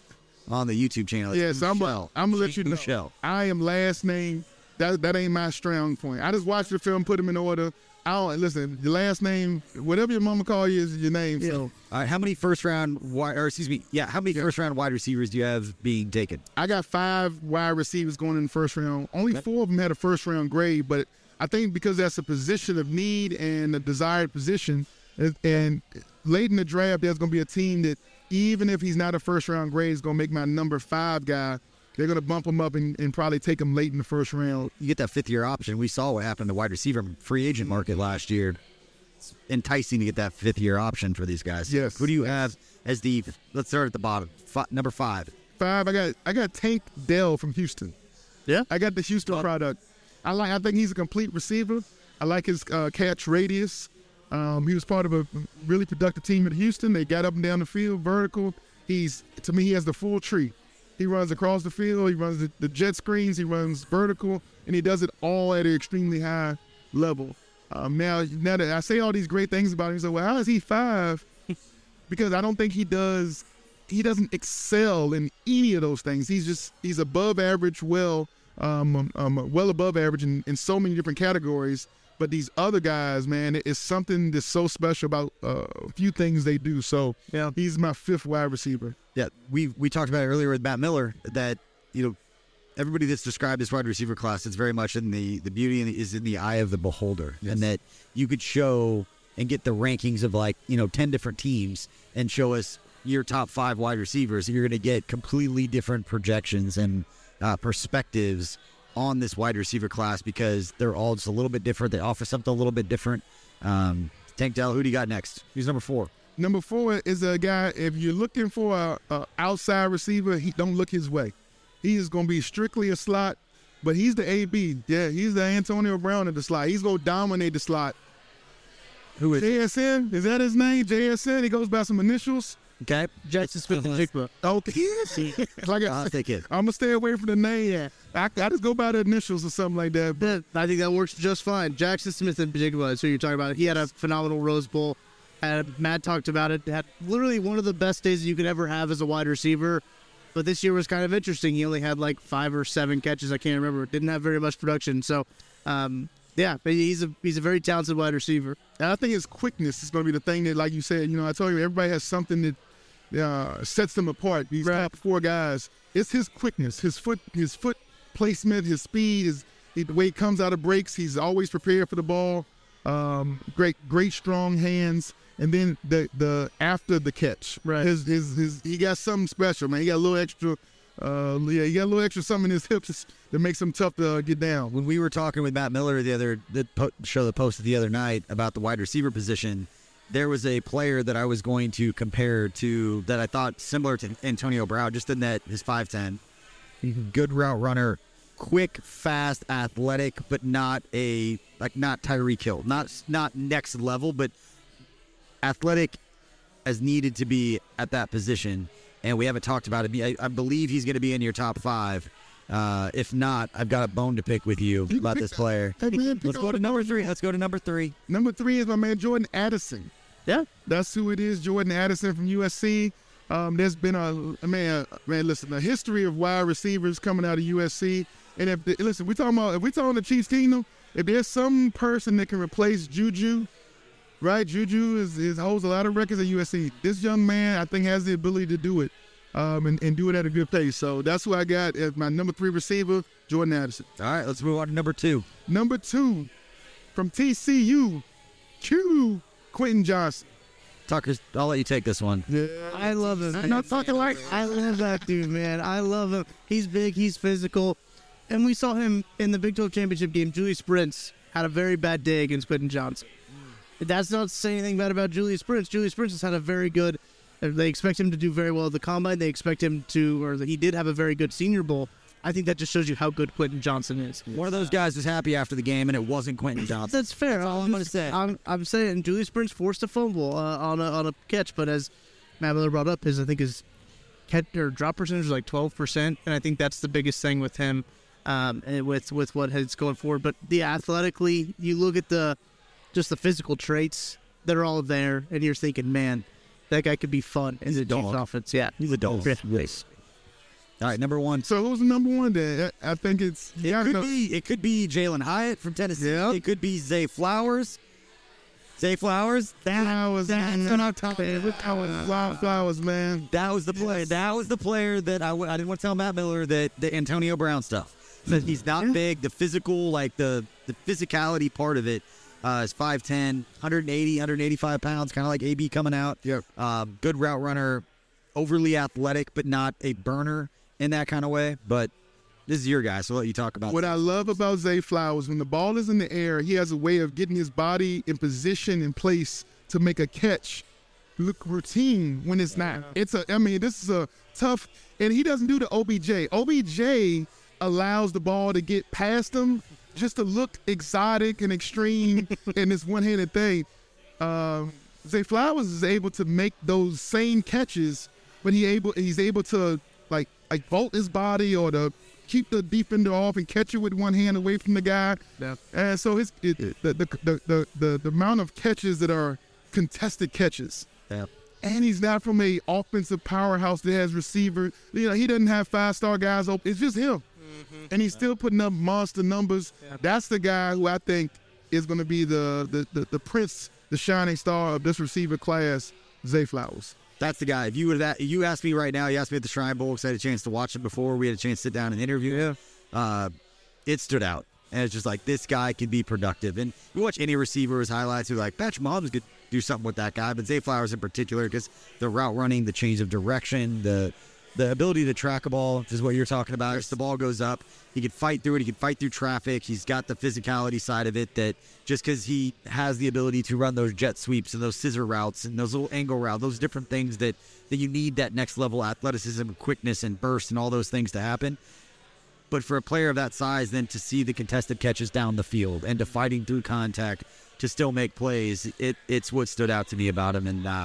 on the YouTube channel. It's Yes, I'm going to let you know. Michelle. I am last name. That that ain't my strong point. I just watched the film, put them in order. I don't listen. Your last name, whatever your mama call you, is your name. Yeah. So, all right. How many first round wide, or excuse me, yeah, how many Yeah. first round wide receivers do you have being taken? I got five wide receivers going in the first round. Only four of them had a first round grade, but I think because that's a position of need and a desired position, and- and late in the draft, there's going to be a team that even if he's not a first round grade, is going to make my number five guy. They're going to bump him up and, and probably take him late in the first round. You get that fifth year option. We saw what happened in the wide receiver free agent market last year. It's enticing to get that fifth year option for these guys. Yes. Who do you have as the, let's start at the bottom, F- number five? Five, I got I got Tank Dell from Houston. Yeah. I got the Houston product. I like. I think he's a complete receiver. I like his uh, catch radius. Um, he was part of a really productive team at Houston. They got up and down the field, vertical. He's to me, he has the full tree. He runs across the field. He runs the, the jet screens. He runs vertical, and he does it all at an extremely high level. Um, now, now that I say all these great things about him, you say, well, how is he five? Because I don't think he does. He doesn't excel in any of those things. He's just he's above average, well, um, um, well above average in, in so many different categories. But these other guys, man, it's something that's so special about uh, a few things they do. So Yeah. he's my fifth wide receiver. Yeah, we we talked about it earlier with Matt Miller that, you know, everybody that's described this wide receiver class is very much in the, the beauty in the, is in the eye of the beholder. Yes. And that you could show and get the rankings of like, you know, ten different teams and show us your top five wide receivers. You're going to get completely different projections and uh, perspectives on this wide receiver class because they're all just a little bit different. They offer something a little bit different. Um, Tank Dell, who do you got next? Who's number four? Number four is a guy, if you're looking for a, a outside receiver, he don't look his way. He is going to be strictly a slot, but he's the A B. Yeah, he's the Antonio Brown of the slot. He's going to dominate the slot. Who is J S N, is that his name? J S N, he goes by some initials. Okay. Jackson Smith-Njigba. Okay. like I I'll said, take it. I'm going to stay away from the name. Yeah. I, I just go by the initials or something like that. But But I think that works just fine. Jackson Smith-Njigba is who you're talking about. He had a phenomenal Rose Bowl. Had, Matt talked about it. Had literally one of the best days you could ever have as a wide receiver. But this year was kind of interesting. He only had like five or seven catches. I can't remember. Didn't have very much production. So, um, yeah, but he's a he's a very talented wide receiver. And I think his quickness is going to be the thing that, like you said, you know, I told you, everybody has something that uh, sets them apart. These Right. top four guys, it's his quickness, his foot, his foot placement, his speed, his the way he comes out of breaks. He's always prepared for the ball. Um, great, great strong hands, and then the the after the catch, Right. His his his he got something special, man. He got a little extra. Uh, yeah, he got a little extra something in his hips that makes him tough to uh, get down. When we were talking with Matt Miller the other the po- show that posted the other night about the wide receiver position, there was a player that I was going to compare to that I thought similar to Antonio Brown, just in that his five ten, good route runner, quick, fast, athletic, but not a like not Tyreek Hill, not not next level, but athletic as needed to be at that position. And we haven't talked about it. I, I believe he's going to be in your top five. Uh, if not, I've got a bone to pick with you You about pick this that. player. Hey, man, pick Let's go all to the number three. Let's go to number three. Number three is my man Jordan Addison. Yeah. That's who it is, Jordan Addison from U S C. Um, there's been a man, man. Listen, a history of wide receivers coming out of U S C. And if the, listen, we talking about if we talking the Chiefs Kingdom, if there's some person that can replace Juju, right? Juju is, is holds a lot of records at U S C. This young man, I think, has the ability to do it, um, and, and do it at a good pace. So that's who I got as my number three receiver, Jordan Addison. All right, let's move on to number two. Number two, from T C U, Q, Quentin Johnson. Tucker, I'll let you take this one. Yeah. I love him. I'm not talking like I love that dude, man. I love him. He's big. He's physical. And we saw him in the Big twelve championship game. Julius Prince had a very bad day against Quentin Johnson. That's not to say anything bad about Julius Prince. Julius Prince has had a very good. They expect him to do very well at the combine. They expect him to, or he did have a very good Senior Bowl. I think that just shows you how good Quentin Johnson is. One of those guys was happy after the game, and it wasn't Quentin Johnson. That's fair. That's all I'm gonna say. I'm, I'm saying Julius Prince forced a fumble uh, on a on a catch, but as Matt Miller brought up, his I think his catch or drop percentage was like twelve percent, and I think that's the biggest thing with him, um, and with with what he's going forward. But the athletically, you look at the just the physical traits that are all there, and you're thinking, man, that guy could be fun in the Chiefs offense. Yeah, He's a dog. Yes. All right, number one. So who's the number one then? I I think it's It yeah, could no- be it could be Jalen Hyatt from Tennessee. Yeah. It could be Zay Flowers. Zay Flowers. That Flowers, that's man. what I'm talking about. Flowers, Flowers, man. That was the player. That was the player that I, w- I didn't want to tell Matt Miller that the Antonio Brown stuff. That he's not big. The physical, like the the physicality part of it, uh, is five ten, one eighty, one eighty-five pounds, kind of like A B coming out. Yep. Um, good route runner, overly athletic, but not a burner in that kind of way. But this is your guy, so I'll let you talk about What I love about Zay Flowers, when the ball is in the air, he has a way of getting his body in position in place to make a catch look routine when it's not. It's a, I mean, this is a tough, and he doesn't do the O B J. O B J allows the ball to get past him just to look exotic and extreme in this one-handed thing. Um, Zay Flowers is able to make those same catches, but he able he's able to like like vault his body or to keep the defender off and catch it with one hand away from the guy. Yeah. And so his it, the, the, the, the, the, the amount of catches that are contested catches. Yeah. And he's not from a offensive powerhouse that has receiver. You know, he doesn't have five-star guys open. It's just him. Mm-hmm. And he's still putting up monster numbers. Yeah. That's the guy who I think is going to be the, the, the, the prince, the shining star of this receiver class, Zay Flowers. That's the guy. If you would have, you asked me right now, you asked me at the Shrine Bowl because I had a chance to watch it before. We had a chance to sit down and interview him. Uh, it stood out. And it's just like, this guy can be productive. And you watch any receiver's highlights, you're like, Patrick Mahomes could do something with that guy. But Zay Flowers in particular, because the route running, the change of direction, the the ability to track a ball is what you're talking about. As the ball goes up, he can fight through it. He can fight through traffic. He's got the physicality side of it that just because he has the ability to run those jet sweeps and those scissor routes and those little angle routes, those different things that, that you need that next level athleticism, quickness, and burst and all those things to happen. But for a player of that size, then to see the contested catches down the field and to fighting through contact to still make plays, it it's what stood out to me about him. And uh,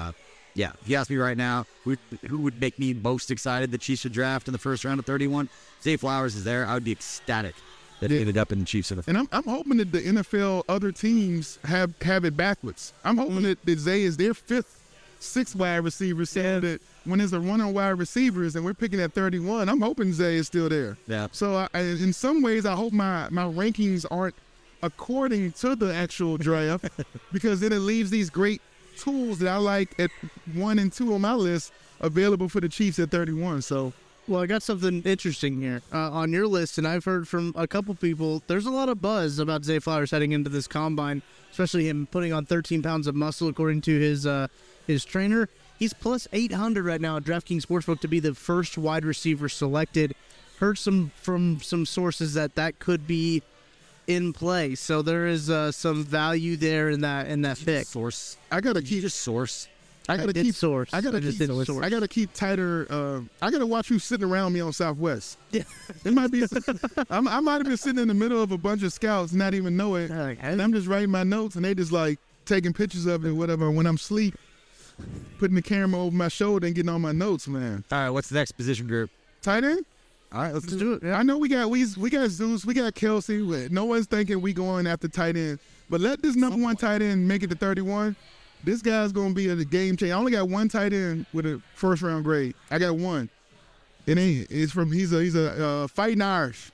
Yeah, if you ask me right now, who, who would make me most excited the Chiefs should draft in the first round of thirty-one? Zay Flowers is there. I would be ecstatic that Yeah. he ended up in the Chiefs. In the And I'm, I'm hoping that the N F L other teams have, have it backwards. I'm hoping Mm-hmm. that, that Zay is their fifth, sixth wide receiver, so that when there's a run on wide receivers and we're picking at thirty-one, I'm hoping Zay is still there. Yeah. So I, I- in some ways, I hope my, my rankings aren't according to the actual draft because then it leaves these great tools that I like at one and two on my list available for the Chiefs at thirty-one. So Well, I got something interesting here uh, on your list, and I've heard from a couple people. There's a lot of buzz about Zay Flowers heading into this combine, especially him putting on thirteen pounds of muscle, according to his uh, his trainer. He's plus eight hundred right now at DraftKings Sportsbook to be the first wide receiver selected. Heard some from some sources that that could be in play, so there is uh, some value there in that in that pick. source. I gotta You keep just source. I gotta did keep source. I gotta I just keep did source. I gotta keep tighter. Uh, I gotta watch who's sitting around me on Southwest. Yeah. It might be. I'm, I might have been sitting in the middle of a bunch of scouts, not even know it, Like, and I'm just writing my notes, and they just like taking pictures of it, whatever. When I'm asleep, putting the camera over my shoulder and getting on my notes, man. All right, what's the next position group? Tight end. All right, let's, Let's do do it. I know we got we we got Zeus, we got Kelsey. No one's thinking we going after tight end, but let this number one tight end make it to thirty-one. This guy's gonna be a game changer. I only got one tight end with a first round grade. I got one. It ain't. It's from he's a he's a uh, fighting Irish.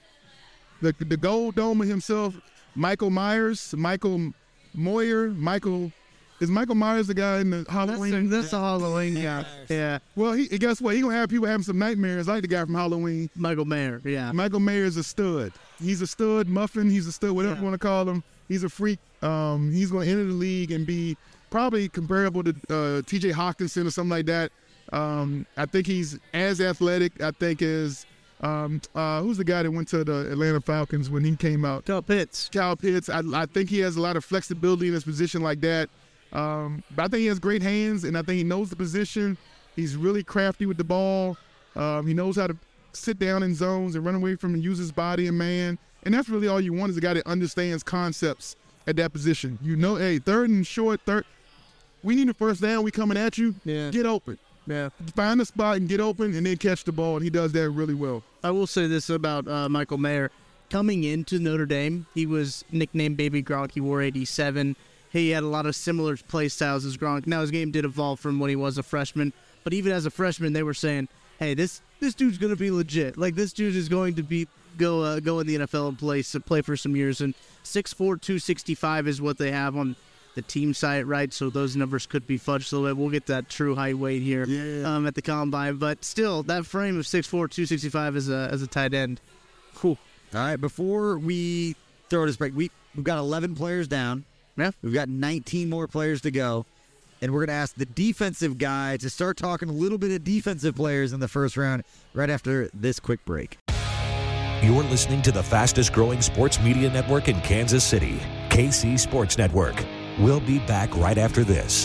The the gold domer himself, Michael Myers, Michael Moyer, Michael. Is Michael Myers the guy in the Halloween? That's, that's the Halloween guy. Yeah, Well, he guess what? He gonna have people having some nightmares like the guy from Halloween. Michael Mayer. Yeah. Michael Mayer is a stud. He's a stud, muffin. He's a stud, whatever you want to call him. He's a freak. Um, he's going to enter the league and be probably comparable to uh, T J Hawkinson or something like that. Um, I think he's as athletic, I think, as um, uh, who's the guy that went to the Atlanta Falcons when he came out? Kyle Pitts. Kyle Pitts. I, I think he has a lot of flexibility in his position like that. Um, but I think he has great hands, and I think he knows the position. He's really crafty with the ball. Um, he knows how to sit down in zones and run away from and use his body and man. And that's really all you want is a guy that understands concepts at that position. You know, hey, third and short, third. We need a first down. We coming at you. Yeah. Get open. Yeah. Find a spot and get open and then catch the ball. And he does that really well. I will say this about uh, Michael Mayer. Coming into Notre Dame, he was nicknamed Baby Gronk. He wore eighty-seven. He had a lot of similar play styles as Gronk. Now, his game did evolve from when he was a freshman. But even as a freshman, they were saying, hey, this this dude's going to be legit. Like, this dude is going to be go uh, go in the N F L and play, so play for some years. And six four, two sixty-five is what they have on the team site, right? So those numbers could be fudged a little bit. We'll get that true height weight here Yeah. um, at the combine. But still, that frame of six four, two sixty-five as a, as a tight end. Cool. All right, before we throw this break, we, we've got eleven players down. Yeah. We've got nineteen more players to go. And we're going to ask the defensive guy to start talking a little bit of defensive players in the first round right after this quick break. You're listening to the fastest growing sports media network in Kansas City, K C Sports Network. We'll be back right after this.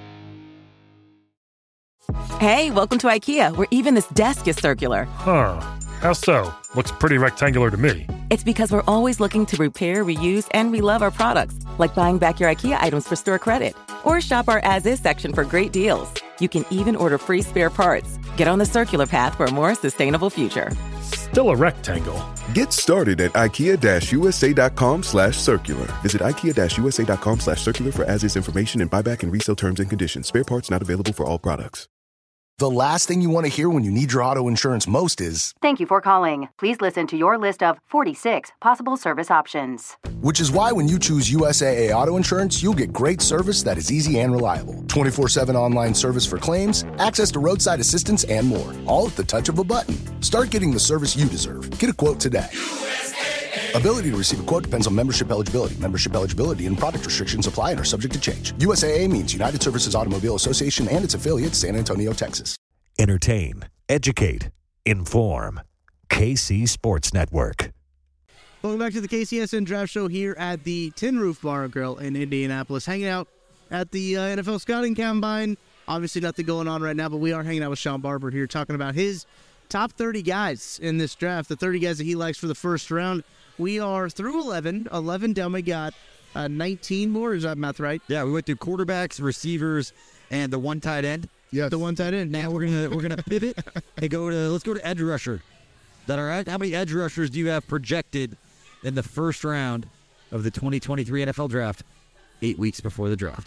Hey, welcome to IKEA, where even this desk is circular. Huh. How so? Looks pretty rectangular to me. It's because we're always looking to repair, reuse, and relove our products, like buying back your IKEA items for store credit. Or shop our as-is section for great deals. You can even order free spare parts. Get on the circular path for a more sustainable future. Still a rectangle. Get started at ikea-usa.com slash circular. Visit ikea-usa.com slash circular for as-is information and buyback and resale terms and conditions. Spare parts not available for all products. The last thing you want to hear when you need your auto insurance most is, "Thank you for calling. Please listen to your list of forty-six possible service options." which is why when you choose U S A A Auto Insurance, you'll get great service that is easy and reliable. twenty-four seven online service for claims, access to roadside assistance, and more. All at the touch of a button. Start getting the service you deserve. Get a quote today. Ability to receive a quote depends on membership eligibility. Membership eligibility and product restrictions apply and are subject to change. U S A A means United Services Automobile Association and its affiliate, San Antonio, Texas. Entertain, educate, inform. K C Sports Network. Welcome back to the K C S N Draft Show here at the Tin Roof Bar and Grill in Indianapolis. Hanging out at the uh, N F L Scouting Combine. Obviously nothing going on right now, but we are hanging out with Sean Barber here talking about his top thirty guys in this draft, the thirty guys that he likes for the first round. We are through eleven. eleven down. We got uh, nineteen more. Is that math right? Yeah, we went through quarterbacks, receivers, and the one tight end. Yes. The one tight end. Now we're gonna we're gonna pivot and go to let's go to edge rusher. Is that all right? How many edge rushers do you have projected in the first round of the twenty twenty-three N F L Draft? Eight weeks before the draft.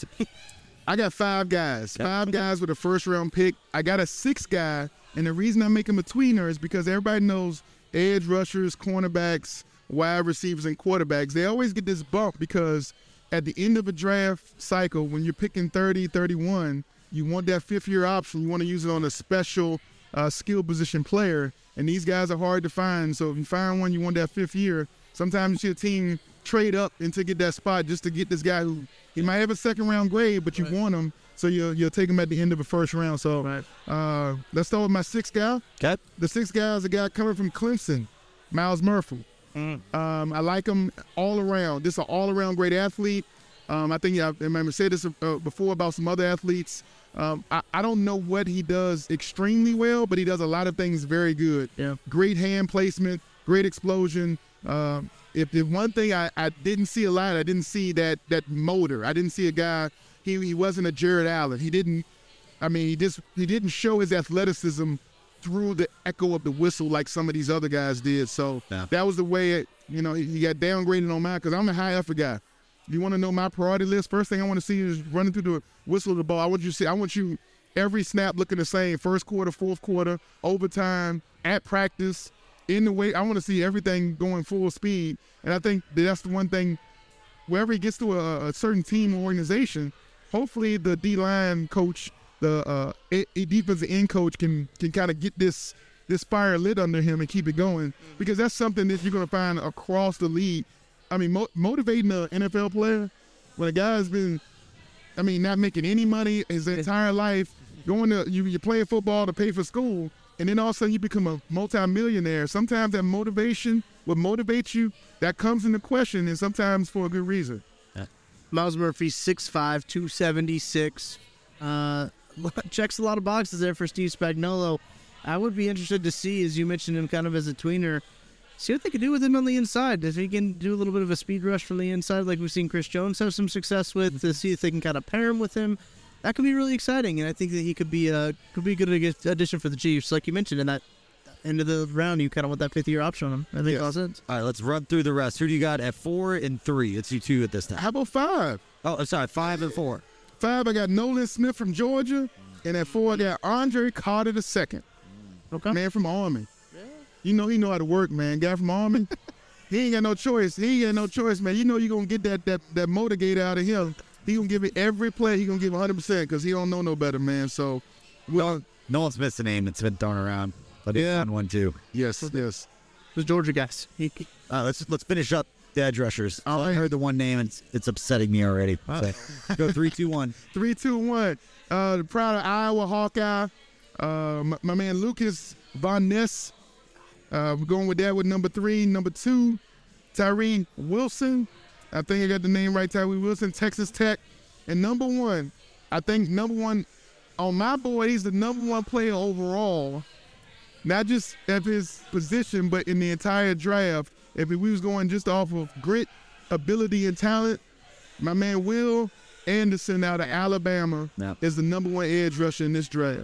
I got five guys. Five guys with a first-round pick. I got a sixth guy, and the reason I make him a tweener is because everybody knows edge rushers, cornerbacks, wide receivers, and quarterbacks. They always get this bump because at the end of a draft cycle, when you're picking thirty, thirty-one, you want that fifth-year option. You want to use it on a special uh, skill position player, and these guys are hard to find. So if you find one, you want that fifth year. Sometimes you see a team trade up and to get that spot just to get this guy who he might have a second-round grade, but you right. want him, so you'll, you'll take him at the end of the first round. So right. uh, let's start with my sixth guy. Okay. The sixth guy is a guy coming from Clemson, Myles Murphy. Mm. Um, I like him all around. This is an all-around great athlete. Um, I think I remember said this uh, before about some other athletes. Um, I, I don't know what he does extremely well, but he does a lot of things very good. Yeah. Great hand placement, great explosion. Um, if the one thing I, I didn't see a lot, I didn't see that that motor. I didn't see a guy. He he wasn't a Jared Allen. He didn't. I mean, he just he didn't show his athleticism through the echo of the whistle like some of these other guys did. So yeah. that was the way it, you know, he got downgraded on mine because I'm a high effort guy. If you want to know my priority list, first thing I want to see is running through the whistle of the ball. I want you to see. I want you every snap looking the same. First quarter, fourth quarter, overtime, at practice, in the way. I want to see everything going full speed. And I think that's the one thing. Wherever he gets to a, a certain team or organization, hopefully the D-line coach, the uh, a, a defensive end coach can can kind of get this this fire lit under him and keep it going, because that's something that you're going to find across the league. I mean, mo- motivating an N F L player when a guy's been, I mean, not making any money his entire life, going to, you, you're playing football to pay for school, and then all of a sudden you become a multimillionaire. Sometimes that motivation, what motivates you, that comes into question, and sometimes for a good reason. Myles Murphy, six five, two seventy-six. Uh, checks a lot of boxes there for Steve Spagnuolo. I would be interested to see, as you mentioned him kind of as a tweener, see what they can do with him on the inside. If he can do a little bit of a speed rush from the inside like we've seen Chris Jones have some success with, to see if they can kind of pair him with him, that could be really exciting. And I think that he could be a, could be a good addition for the Chiefs. Like you mentioned, in that end of the round, you kind of want that fifth-year option on him. I think yes. that's it. All right, let's run through the rest. Who do you got at four and three? Let's do two at this time. How about five? Oh, sorry, five and four. Five, I got Nolan Smith from Georgia. And at four, I got Andre Carter the second. Okay. Man from Army. You know he know how to work, man. Guy from Army, he ain't got no choice. He ain't got no choice, man. You know you're going to get that that that motivator out of him. He going to give it every play. He going to give one hundred percent because he don't know no better, man. So, well, Nolan Smith's a name that's been thrown around. But he's yeah. one, too. Yes, yes. Those Georgia guys. uh, let's let's finish up the edge rushers. Oh, I heard the one name, and it's, it's upsetting me already. Oh. So, go three, two, one. three, two, one. Uh, the proud of Iowa Hawkeye, uh, my, my man Lucas Von Ness. Uh, we're going with that with number three. Number two, Tyree Wilson. I think I got the name right, Tyree Wilson, Texas Tech. And number one, I think number one on my board, he's the number one player overall, not just at his position, but in the entire draft. If we was going just off of grit, ability, and talent, my man Will Anderson out of Alabama yep. is the number one edge rusher in this draft.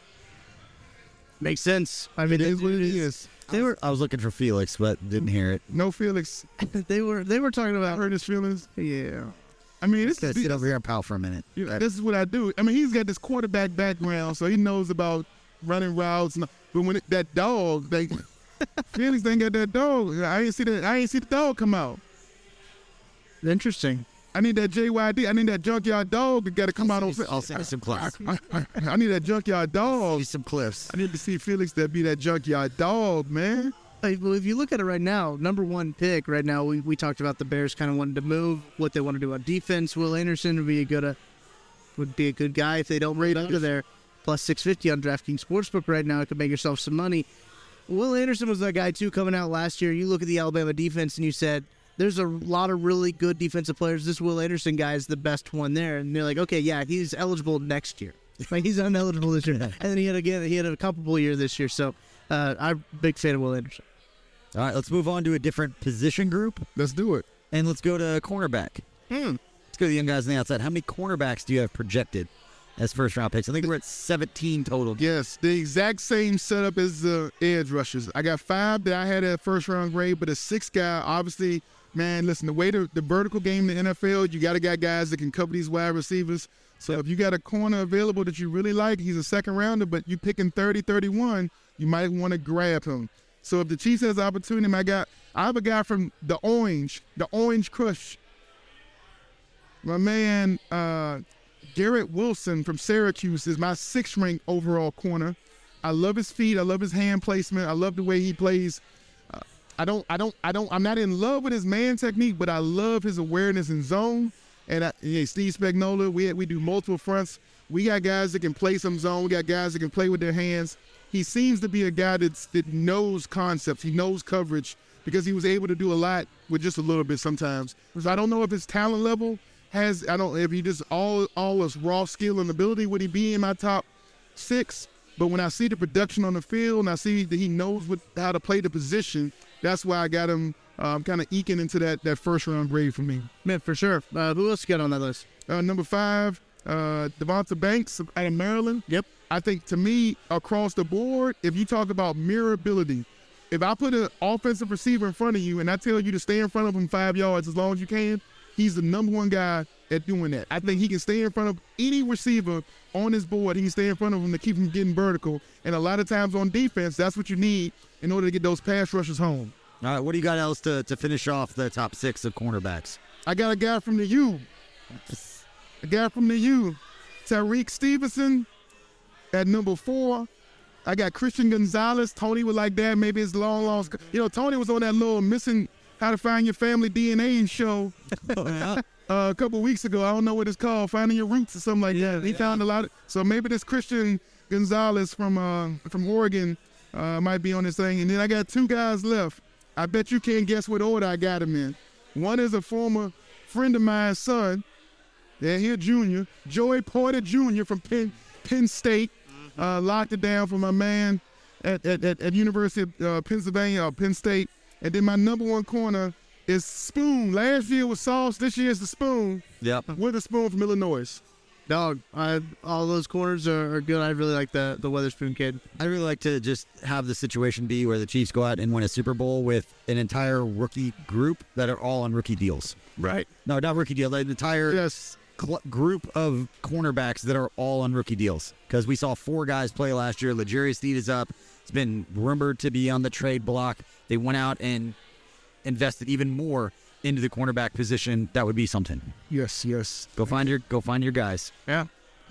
Makes sense. I mean, it is what it is. They were. I was looking for Felix, but didn't hear it. No Felix. they were. They were talking about. I heard his feelings. Yeah. I mean, this is sit over here and pal for a minute. You know, this is what I do. I mean, he's got this quarterback background, so he knows about running routes. And, but when it, that dog, they Felix ain't got that dog. I ain't see that. I ain't see the dog come out. Interesting. I need that J Y D. I need that junkyard dog that got to come I'll out see, on. I'll send you some clips. I, I, I, I need that junkyard dog. See some clips. I need to see Felix that be that junkyard dog, man. Hey, well, if you look at it right now, number one pick right now, we, we talked about the Bears kind of wanted to move, what they want to do on defense. Will Anderson would be a good uh, would be a good guy if they don't rate under there. Plus six fifty on DraftKings Sportsbook right now. It could make yourself some money. Will Anderson was that guy, too, coming out last year. You look at the Alabama defense and you said, there's a lot of really good defensive players. This Will Anderson guy is the best one there. And they're like, okay, yeah, he's eligible next year. Like, he's uneligible this year. And then he had, again, he had a comparable year this year. So uh, I'm a big fan of Will Anderson. All right, let's move on to a different position group. Let's do it. And let's go to cornerback. Hmm. Let's go to the young guys on the outside. How many cornerbacks do you have projected as first round picks. I think we're at seventeen total. Yes, the exact same setup as the edge rushers. I got five that I had at first round grade, but a sixth guy, obviously, man, listen, the way the, the vertical game in the N F L, you got to got guys that can cover these wide receivers. So if you got a corner available that you really like, he's a second rounder, but you picking thirty, thirty-one, you might want to grab him. So if the Chiefs has the opportunity, I got I have a guy from the Orange, the Orange Crush. My man, uh, Garrett Wilson from Syracuse is my sixth ranked overall corner. I love his feet. I love his hand placement. I love the way he plays. Uh, I don't, I don't, I don't, I'm not in love with his man technique, but I love his awareness in zone. And I, yeah, Steve Spagnuolo, we we do multiple fronts. We got guys that can play some zone. We got guys that can play with their hands. He seems to be a guy that's, that knows concepts. He knows coverage because he was able to do a lot with just a little bit sometimes. So I don't know if his talent level has, I don't, if he just all all his raw skill and ability, would he be in my top six? But when I see the production on the field and I see that he knows what, how to play the position, that's why I got him um, kind of eking into that, that first round grade for me. Man, for sure. Uh, who else you got on that list? Uh, number five, uh, Devonta Banks out of Maryland. Yep. I think, to me, across the board, if you talk about mirrorability, if I put an offensive receiver in front of you and I tell you to stay in front of him five yards as long as you can, he's the number one guy at doing that. I think he can stay in front of any receiver on his board. He can stay in front of him to keep him getting vertical. And a lot of times on defense, that's what you need in order to get those pass rushers home. All right, what do you got else to, to finish off the top six of cornerbacks? I got a guy from the U. A guy from the U. Tyrique Stevenson at number four. I got Christian Gonzalez. Tony would like that. Maybe it's long lost. You know, Tony was on that little Missing How to Find Your Family D N A show uh, a couple weeks ago. I don't know what it's called, Finding Your Roots or something like that. He found a lot of, so maybe this Christian Gonzalez from uh, from Oregon uh, might be on this thing. And then I got two guys left. I bet you can't guess what order I got him in. One is a former friend of mine's son. Yeah, here, Junior. Joey Porter Junior from Penn, Penn State. Uh, locked it down for my man at, at, at, at University of uh, Pennsylvania, or Penn State. And then my number one corner is Spoon. Last year was Sauce. This year is the Spoon. Yep. Witherspoon from Illinois. Dog, I, all those corners are, are good. I really like the, the Witherspoon kid. I really like to just have the situation be where the Chiefs go out and win a Super Bowl with an entire rookie group that are all on rookie deals. Right. No, not rookie deal. An entire yes. cl- group of cornerbacks that are all on rookie deals. Because we saw four guys play last year. L'Jarius Sneed is up. It's been rumored to be on the trade block. They went out and invested even more into the cornerback position. That would be something. Yes, yes. Go find your go find your guys. Yeah.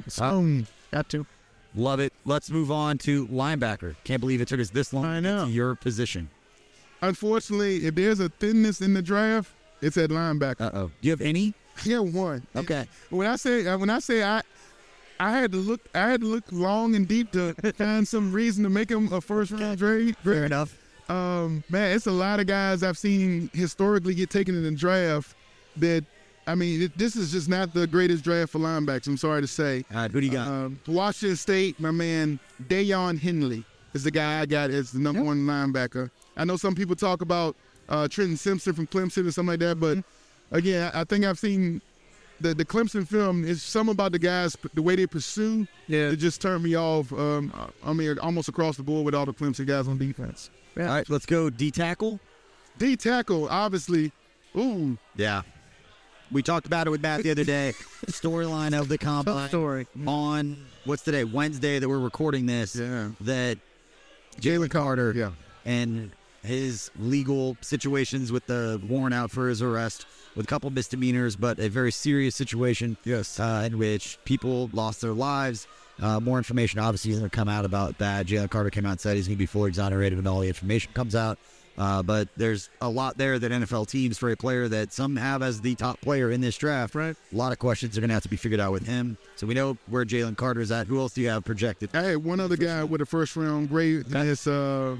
Um, got to. Love it. Let's move on to linebacker. Can't believe it took us this long I know. to get to your position. Unfortunately, if there's a thinness in the draft, it's at linebacker. Uh-oh. Do you have any? Yeah, one. Okay. When I say when I say I I had to look I had to look long and deep to find some reason to make him a first round trade. Fair enough. Um, man, it's a lot of guys I've seen historically get taken in the draft that, I mean, it, this is just not the greatest draft for linebackers, I'm sorry to say. All right, who do you got? Um, Washington State, my man, Dayon Henley is the guy I got as the number yep. one linebacker. I know some people talk about uh, Trenton Simpson from Clemson or something like that, but mm-hmm. again, I think I've seen the, the Clemson film. Is something about the guys, the way they pursue, yeah. it just turned me off. Um, I mean, almost across the board with all the Clemson guys on defense. Yeah. All right, let's go D-tackle. D-tackle, obviously. Ooh. Yeah. We talked about it with Matt the other day. Storyline of the combine story. on, what's today, Wednesday that we're recording this, yeah. that Jalen Carter yeah. and his legal situations with the warrant out for his arrest with a couple misdemeanors, but a very serious situation yes. uh, in which people lost their lives. Uh, more information obviously is going to come out about that. Jalen Carter came out and said he's going to be fully exonerated when all the information comes out. Uh, but there's a lot there that N F L teams for a player that some have as the top player in this draft. Right. A lot of questions are going to have to be figured out with him. So we know where Jalen Carter is at. Who else do you have projected? I had one other guy with a first round grade. That's uh,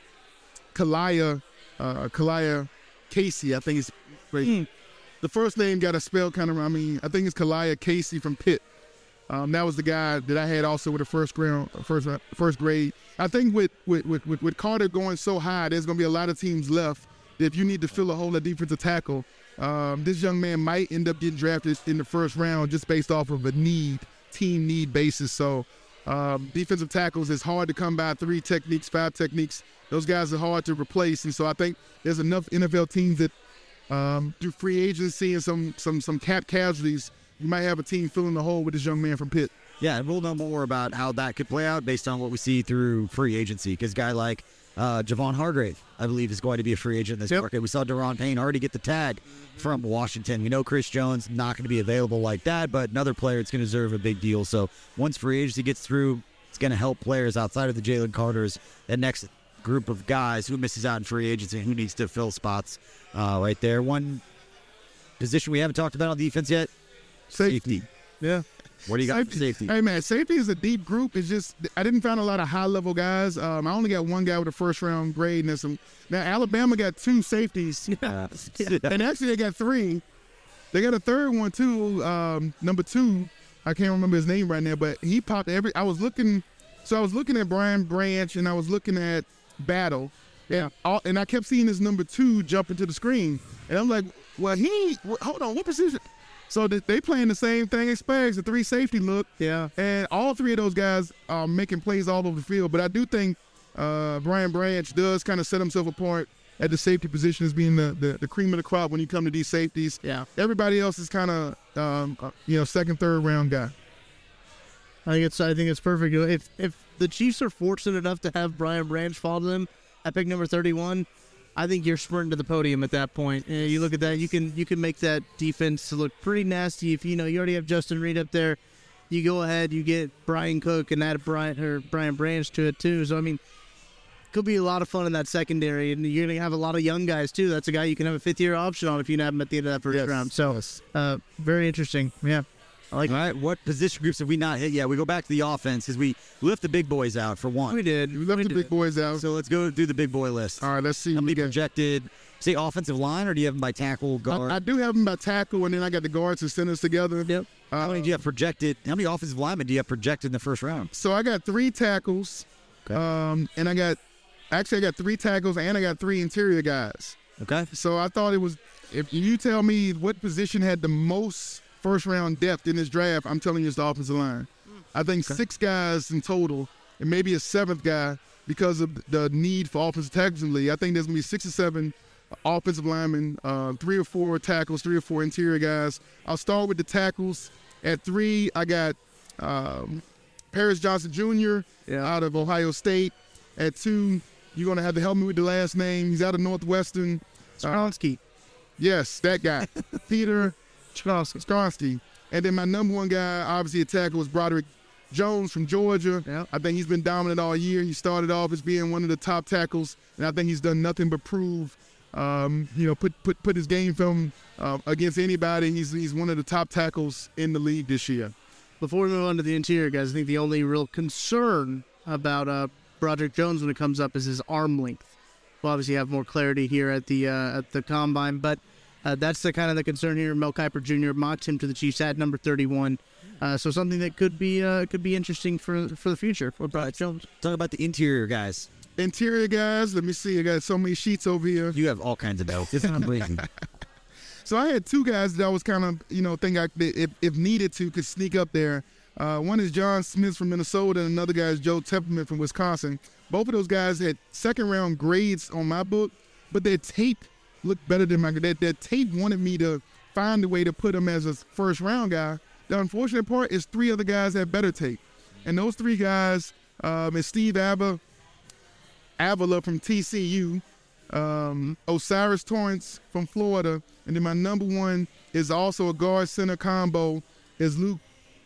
Kalia, uh, Kalia Casey. I think it's mm. the first name got a spell kind of. I mean, I think it's Kalia Casey from Pitt. Um, that was the guy that I had also with a first grade. First, first grade. I think with with, with with Carter going so high, there's going to be a lot of teams left. If you need to fill a hole at defensive tackle, um, this young man might end up getting drafted in the first round just based off of a need team need basis. So um, defensive tackles is hard to come by. Three techniques, five techniques. Those guys are hard to replace. And so I think there's enough N F L teams that um, through free agency and some some some cap casualties, you might have a team filling the hole with this young man from Pitt. Yeah, and we'll know more about how that could play out based on what we see through free agency. Because a guy like uh, Javon Hargrave, I believe, is going to be a free agent in this yep. market. We saw Daron Payne already get the tag from Washington. We know Chris Jones not going to be available like that, but another player that's going to deserve a big deal. So once free agency gets through, it's going to help players outside of the Jalen Carters, that next group of guys who misses out in free agency and who needs to fill spots uh, right there. One position we haven't talked about on defense yet, safety. safety. Yeah. What do you got safety. for safety? Hey, man, safety is a deep group. It's just I didn't find a lot of high-level guys. Um, I only got one guy with a first-round grade. And some, now, Alabama got two safeties. Yeah. And actually, they got three. They got a third one, too, um, number two. I can't remember his name right now, but he popped every – I was looking – so I was looking at Brian Branch, and I was looking at Battle. Yeah. All, and I kept seeing this number two jump into the screen. And I'm like, well, he – hold on, what position – so they playing the same thing as Spags, the three safety look. Yeah. And all three of those guys are making plays all over the field. But I do think uh, Brian Branch does kind of set himself apart at the safety position as being the, the, the cream of the crop when you come to these safeties. Yeah. Everybody else is kind of, um, uh, you know, second, third round guy. I think it's I think it's perfect. If if the Chiefs are fortunate enough to have Brian Branch fall to them at pick number thirty-one, I think you're sprinting to the podium at that point. And you look at that, you can you can make that defense look pretty nasty. If you know you already have Justin Reed up there, you go ahead, you get Brian Cook and add Brian or Brian Branch to it too. So I mean, could be a lot of fun in that secondary, and you're gonna have a lot of young guys too. That's a guy you can have a fifth year option on if you have him at the end of that first yes. round. So yes. uh, very interesting. Yeah. I like All right, what position groups have we not hit yet? We go back to the offense because we left the big boys out for one. We did. We left we the did. big boys out. So let's go through the big boy list. All right, let's see. How many projected, say, offensive line, or do you have them by tackle, guard? I, I do have them by tackle, and then I got the guards and centers together. Yep. Uh, how many do you have projected? How many offensive linemen do you have projected in the first round? So I got three tackles, okay. um, and I got, actually I got three tackles, and I got three interior guys. Okay. So I thought it was, if you tell me what position had the most first-round depth in this draft, I'm telling you it's the offensive line. I think okay. six guys in total, and maybe a seventh guy because of the need for offensive tackles in the league. I think there's going to be six or seven offensive linemen, uh, three or four tackles, three or four interior guys. I'll start with the tackles. At three, I got um, Paris Johnson Junior Yeah. out of Ohio State. At two, you're going to have to help me with the last name. He's out of Northwestern. Skronsky. Uh, yes, that guy. Peter Skronsky. And then my number one guy, obviously, at tackle was Broderick Jones from Georgia. Yep. I think he's been dominant all year. He started off as being one of the top tackles, and I think he's done nothing but prove, um, you know, put put put his game film uh, against anybody. He's he's one of the top tackles in the league this year. Before we move on to the interior guys, I think the only real concern about uh, Broderick Jones when it comes up is his arm length. We'll obviously have more clarity here at the uh, at the combine, but uh, that's the kind of the concern here. Mel Kiper Junior mocked him to the Chiefs at number thirty-one, uh, so something that could be uh, could be interesting for for the future for Broderick Jones. Talk about the interior guys. Interior guys. Let me see. I got so many sheets over here. You have all kinds of dope. It's unbelievable. So I had two guys that I was kind of, you know, think I, if, if needed to, could sneak up there. Uh, one is John Smith from Minnesota, and another guy is Joe Templeman from Wisconsin. Both of those guys had second-round grades on my book, but their tape looked better than my – their, their tape wanted me to find a way to put them as a first-round guy. The unfortunate part is three other guys had better tape. And those three guys um, is Steve Avila, Avila from T C U, um, Osiris Torrance from Florida, and then my number one is also a guard center combo is Luke.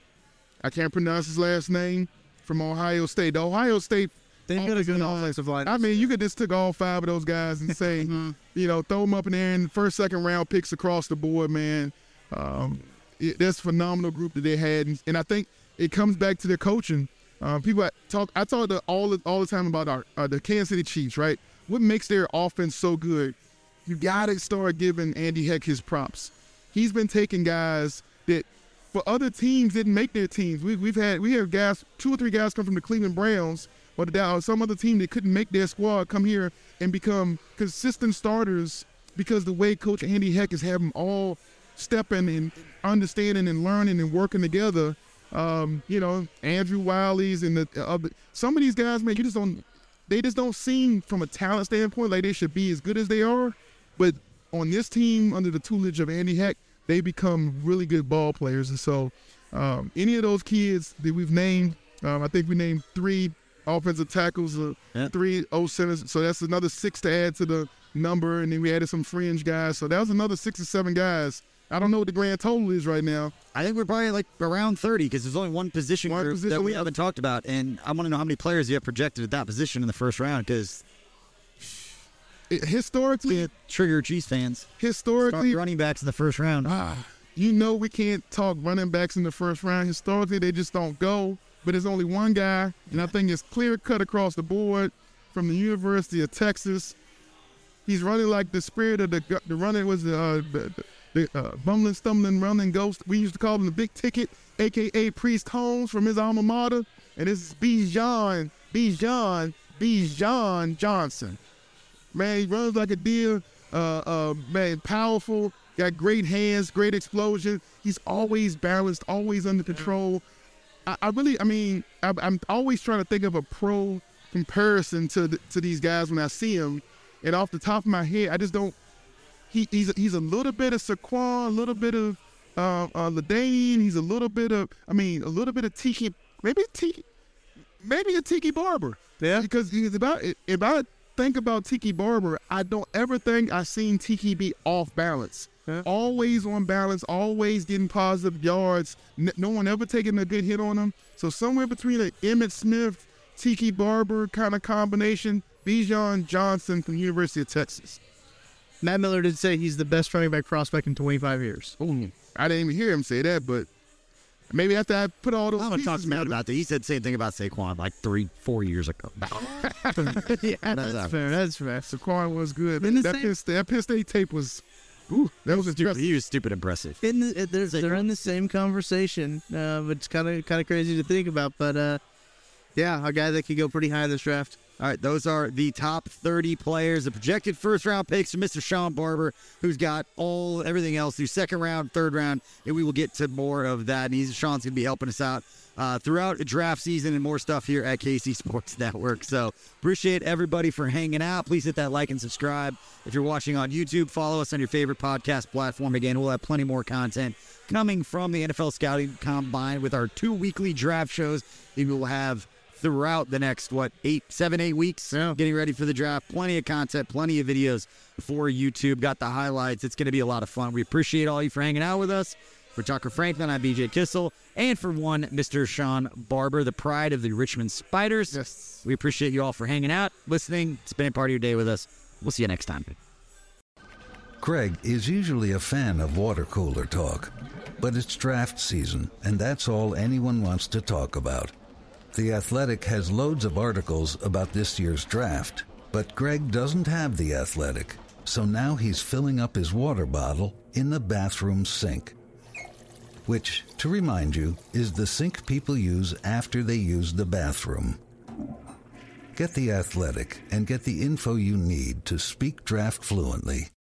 I can't pronounce his last name, from Ohio State. The Ohio State. They've got a good offensive line. I mean, you could just took all five of those guys and say, mm-hmm. you know, throw them up in there and first, second round picks across the board, man. Um, it, that's a phenomenal group that they had, and, and I think it comes back to their coaching. Uh, people talk. I talk to all the, all the time about our uh, the Kansas City Chiefs, right? What makes their offense so good? You gotta start giving Andy Heck his props. He's been taking guys that for other teams didn't make their teams. We, we've had we have guys, two or three guys come from the Cleveland Browns or the or some other team that couldn't make their squad come here and become consistent starters because the way Coach Andy Heck is having them all stepping and understanding and learning and working together. Um, you know, Andrew Wiley's and the other. Some of these guys, man, you just don't. They just don't seem, from a talent standpoint, like they should be as good as they are. But on this team, under the tutelage of Andy Heck, they become really good ball players. And so, um, any of those kids that we've named, um, I think we named three offensive tackles, uh, yeah. three O centers. So that's another six to add to the number. And then we added some fringe guys. So that was another six or seven guys. I don't know what the grand total is right now. I think we're probably like around thirty because there's only one position, one group position that we haven't talked about. And I want to know how many players you have projected at that position in the first round because historically, trigger Chiefs fans. Historically, Start running backs in the first round. Ah, you know we can't talk running backs in the first round. Historically, they just don't go. But there's only one guy, and I think it's clear cut across the board from the University of Texas. He's running like the spirit of the the running was the. Uh, the The uh, bumbling, stumbling, running ghost. We used to call him the Big Ticket, a k a. Priest Holmes from his alma mater. And this is Bijan, Bijan, Bijan Johnson. Man, he runs like a deer. Uh, uh, man, powerful. Got great hands, great explosion. He's always balanced, always under control. I, I really, I mean, I, I'm always trying to think of a pro comparison to the, to these guys when I see them. And off the top of my head, I just don't. He, he's, a, he's a little bit of Saquon, a little bit of uh, uh, LaDainian. He's a little bit of, I mean, a little bit of Tiki, maybe Tiki, maybe a Tiki Barber. Yeah. Because he's about, if I think about Tiki Barber, I don't ever think I've seen Tiki be off balance. Yeah. Always on balance, always getting positive yards. No one ever taking a good hit on him. So somewhere between an Emmitt Smith, Tiki Barber kind of combination, Bijan Johnson from the University of Texas. Matt Miller did say he's the best running back prospect in twenty-five years. Ooh, I didn't even hear him say that, but maybe after I put all those I haven't talked to Matt about that. He said the same thing about Saquon like three, four years ago. yeah, that's, that's fair. That's fair. Saquon was good. That Penn, State, that Penn State tape was, ooh, that was impressive. He was stupid impressive. In the, they're, they're in the same conversation, uh, but it's kind of kind of crazy to think about. But uh, yeah, a guy that could go pretty high in this draft. All right, those are the top thirty players, the projected first-round picks from Mister Sean Barber, who's got all everything else through second round, third round, and we will get to more of that. And he's, Sean's going to be helping us out uh, throughout the draft season and more stuff here at K C Sports Network. So appreciate everybody for hanging out. Please hit that like and subscribe. If you're watching on YouTube, follow us on your favorite podcast platform. Again, we'll have plenty more content coming from the N F L Scouting Combine with our two weekly draft shows that we will have throughout the next, what, eight, seven, eight weeks, yeah. Getting ready for the draft. Plenty of content, plenty of videos for YouTube. Got the highlights. It's going to be a lot of fun. We appreciate all you for hanging out with us. For Tucker Franklin, I'm B J Kissel. And for one, Mister Sean Barber, the pride of the Richmond Spiders. Yes. We appreciate you all for hanging out, listening, spending part of your day with us. We'll see you next time. Craig is usually a fan of water cooler talk, but it's draft season, and that's all anyone wants to talk about. The Athletic has loads of articles about this year's draft, but Greg doesn't have The Athletic, so now he's filling up his water bottle in the bathroom sink. Which, to remind you, is the sink people use after they use the bathroom. Get The Athletic and get the info you need to speak draft fluently.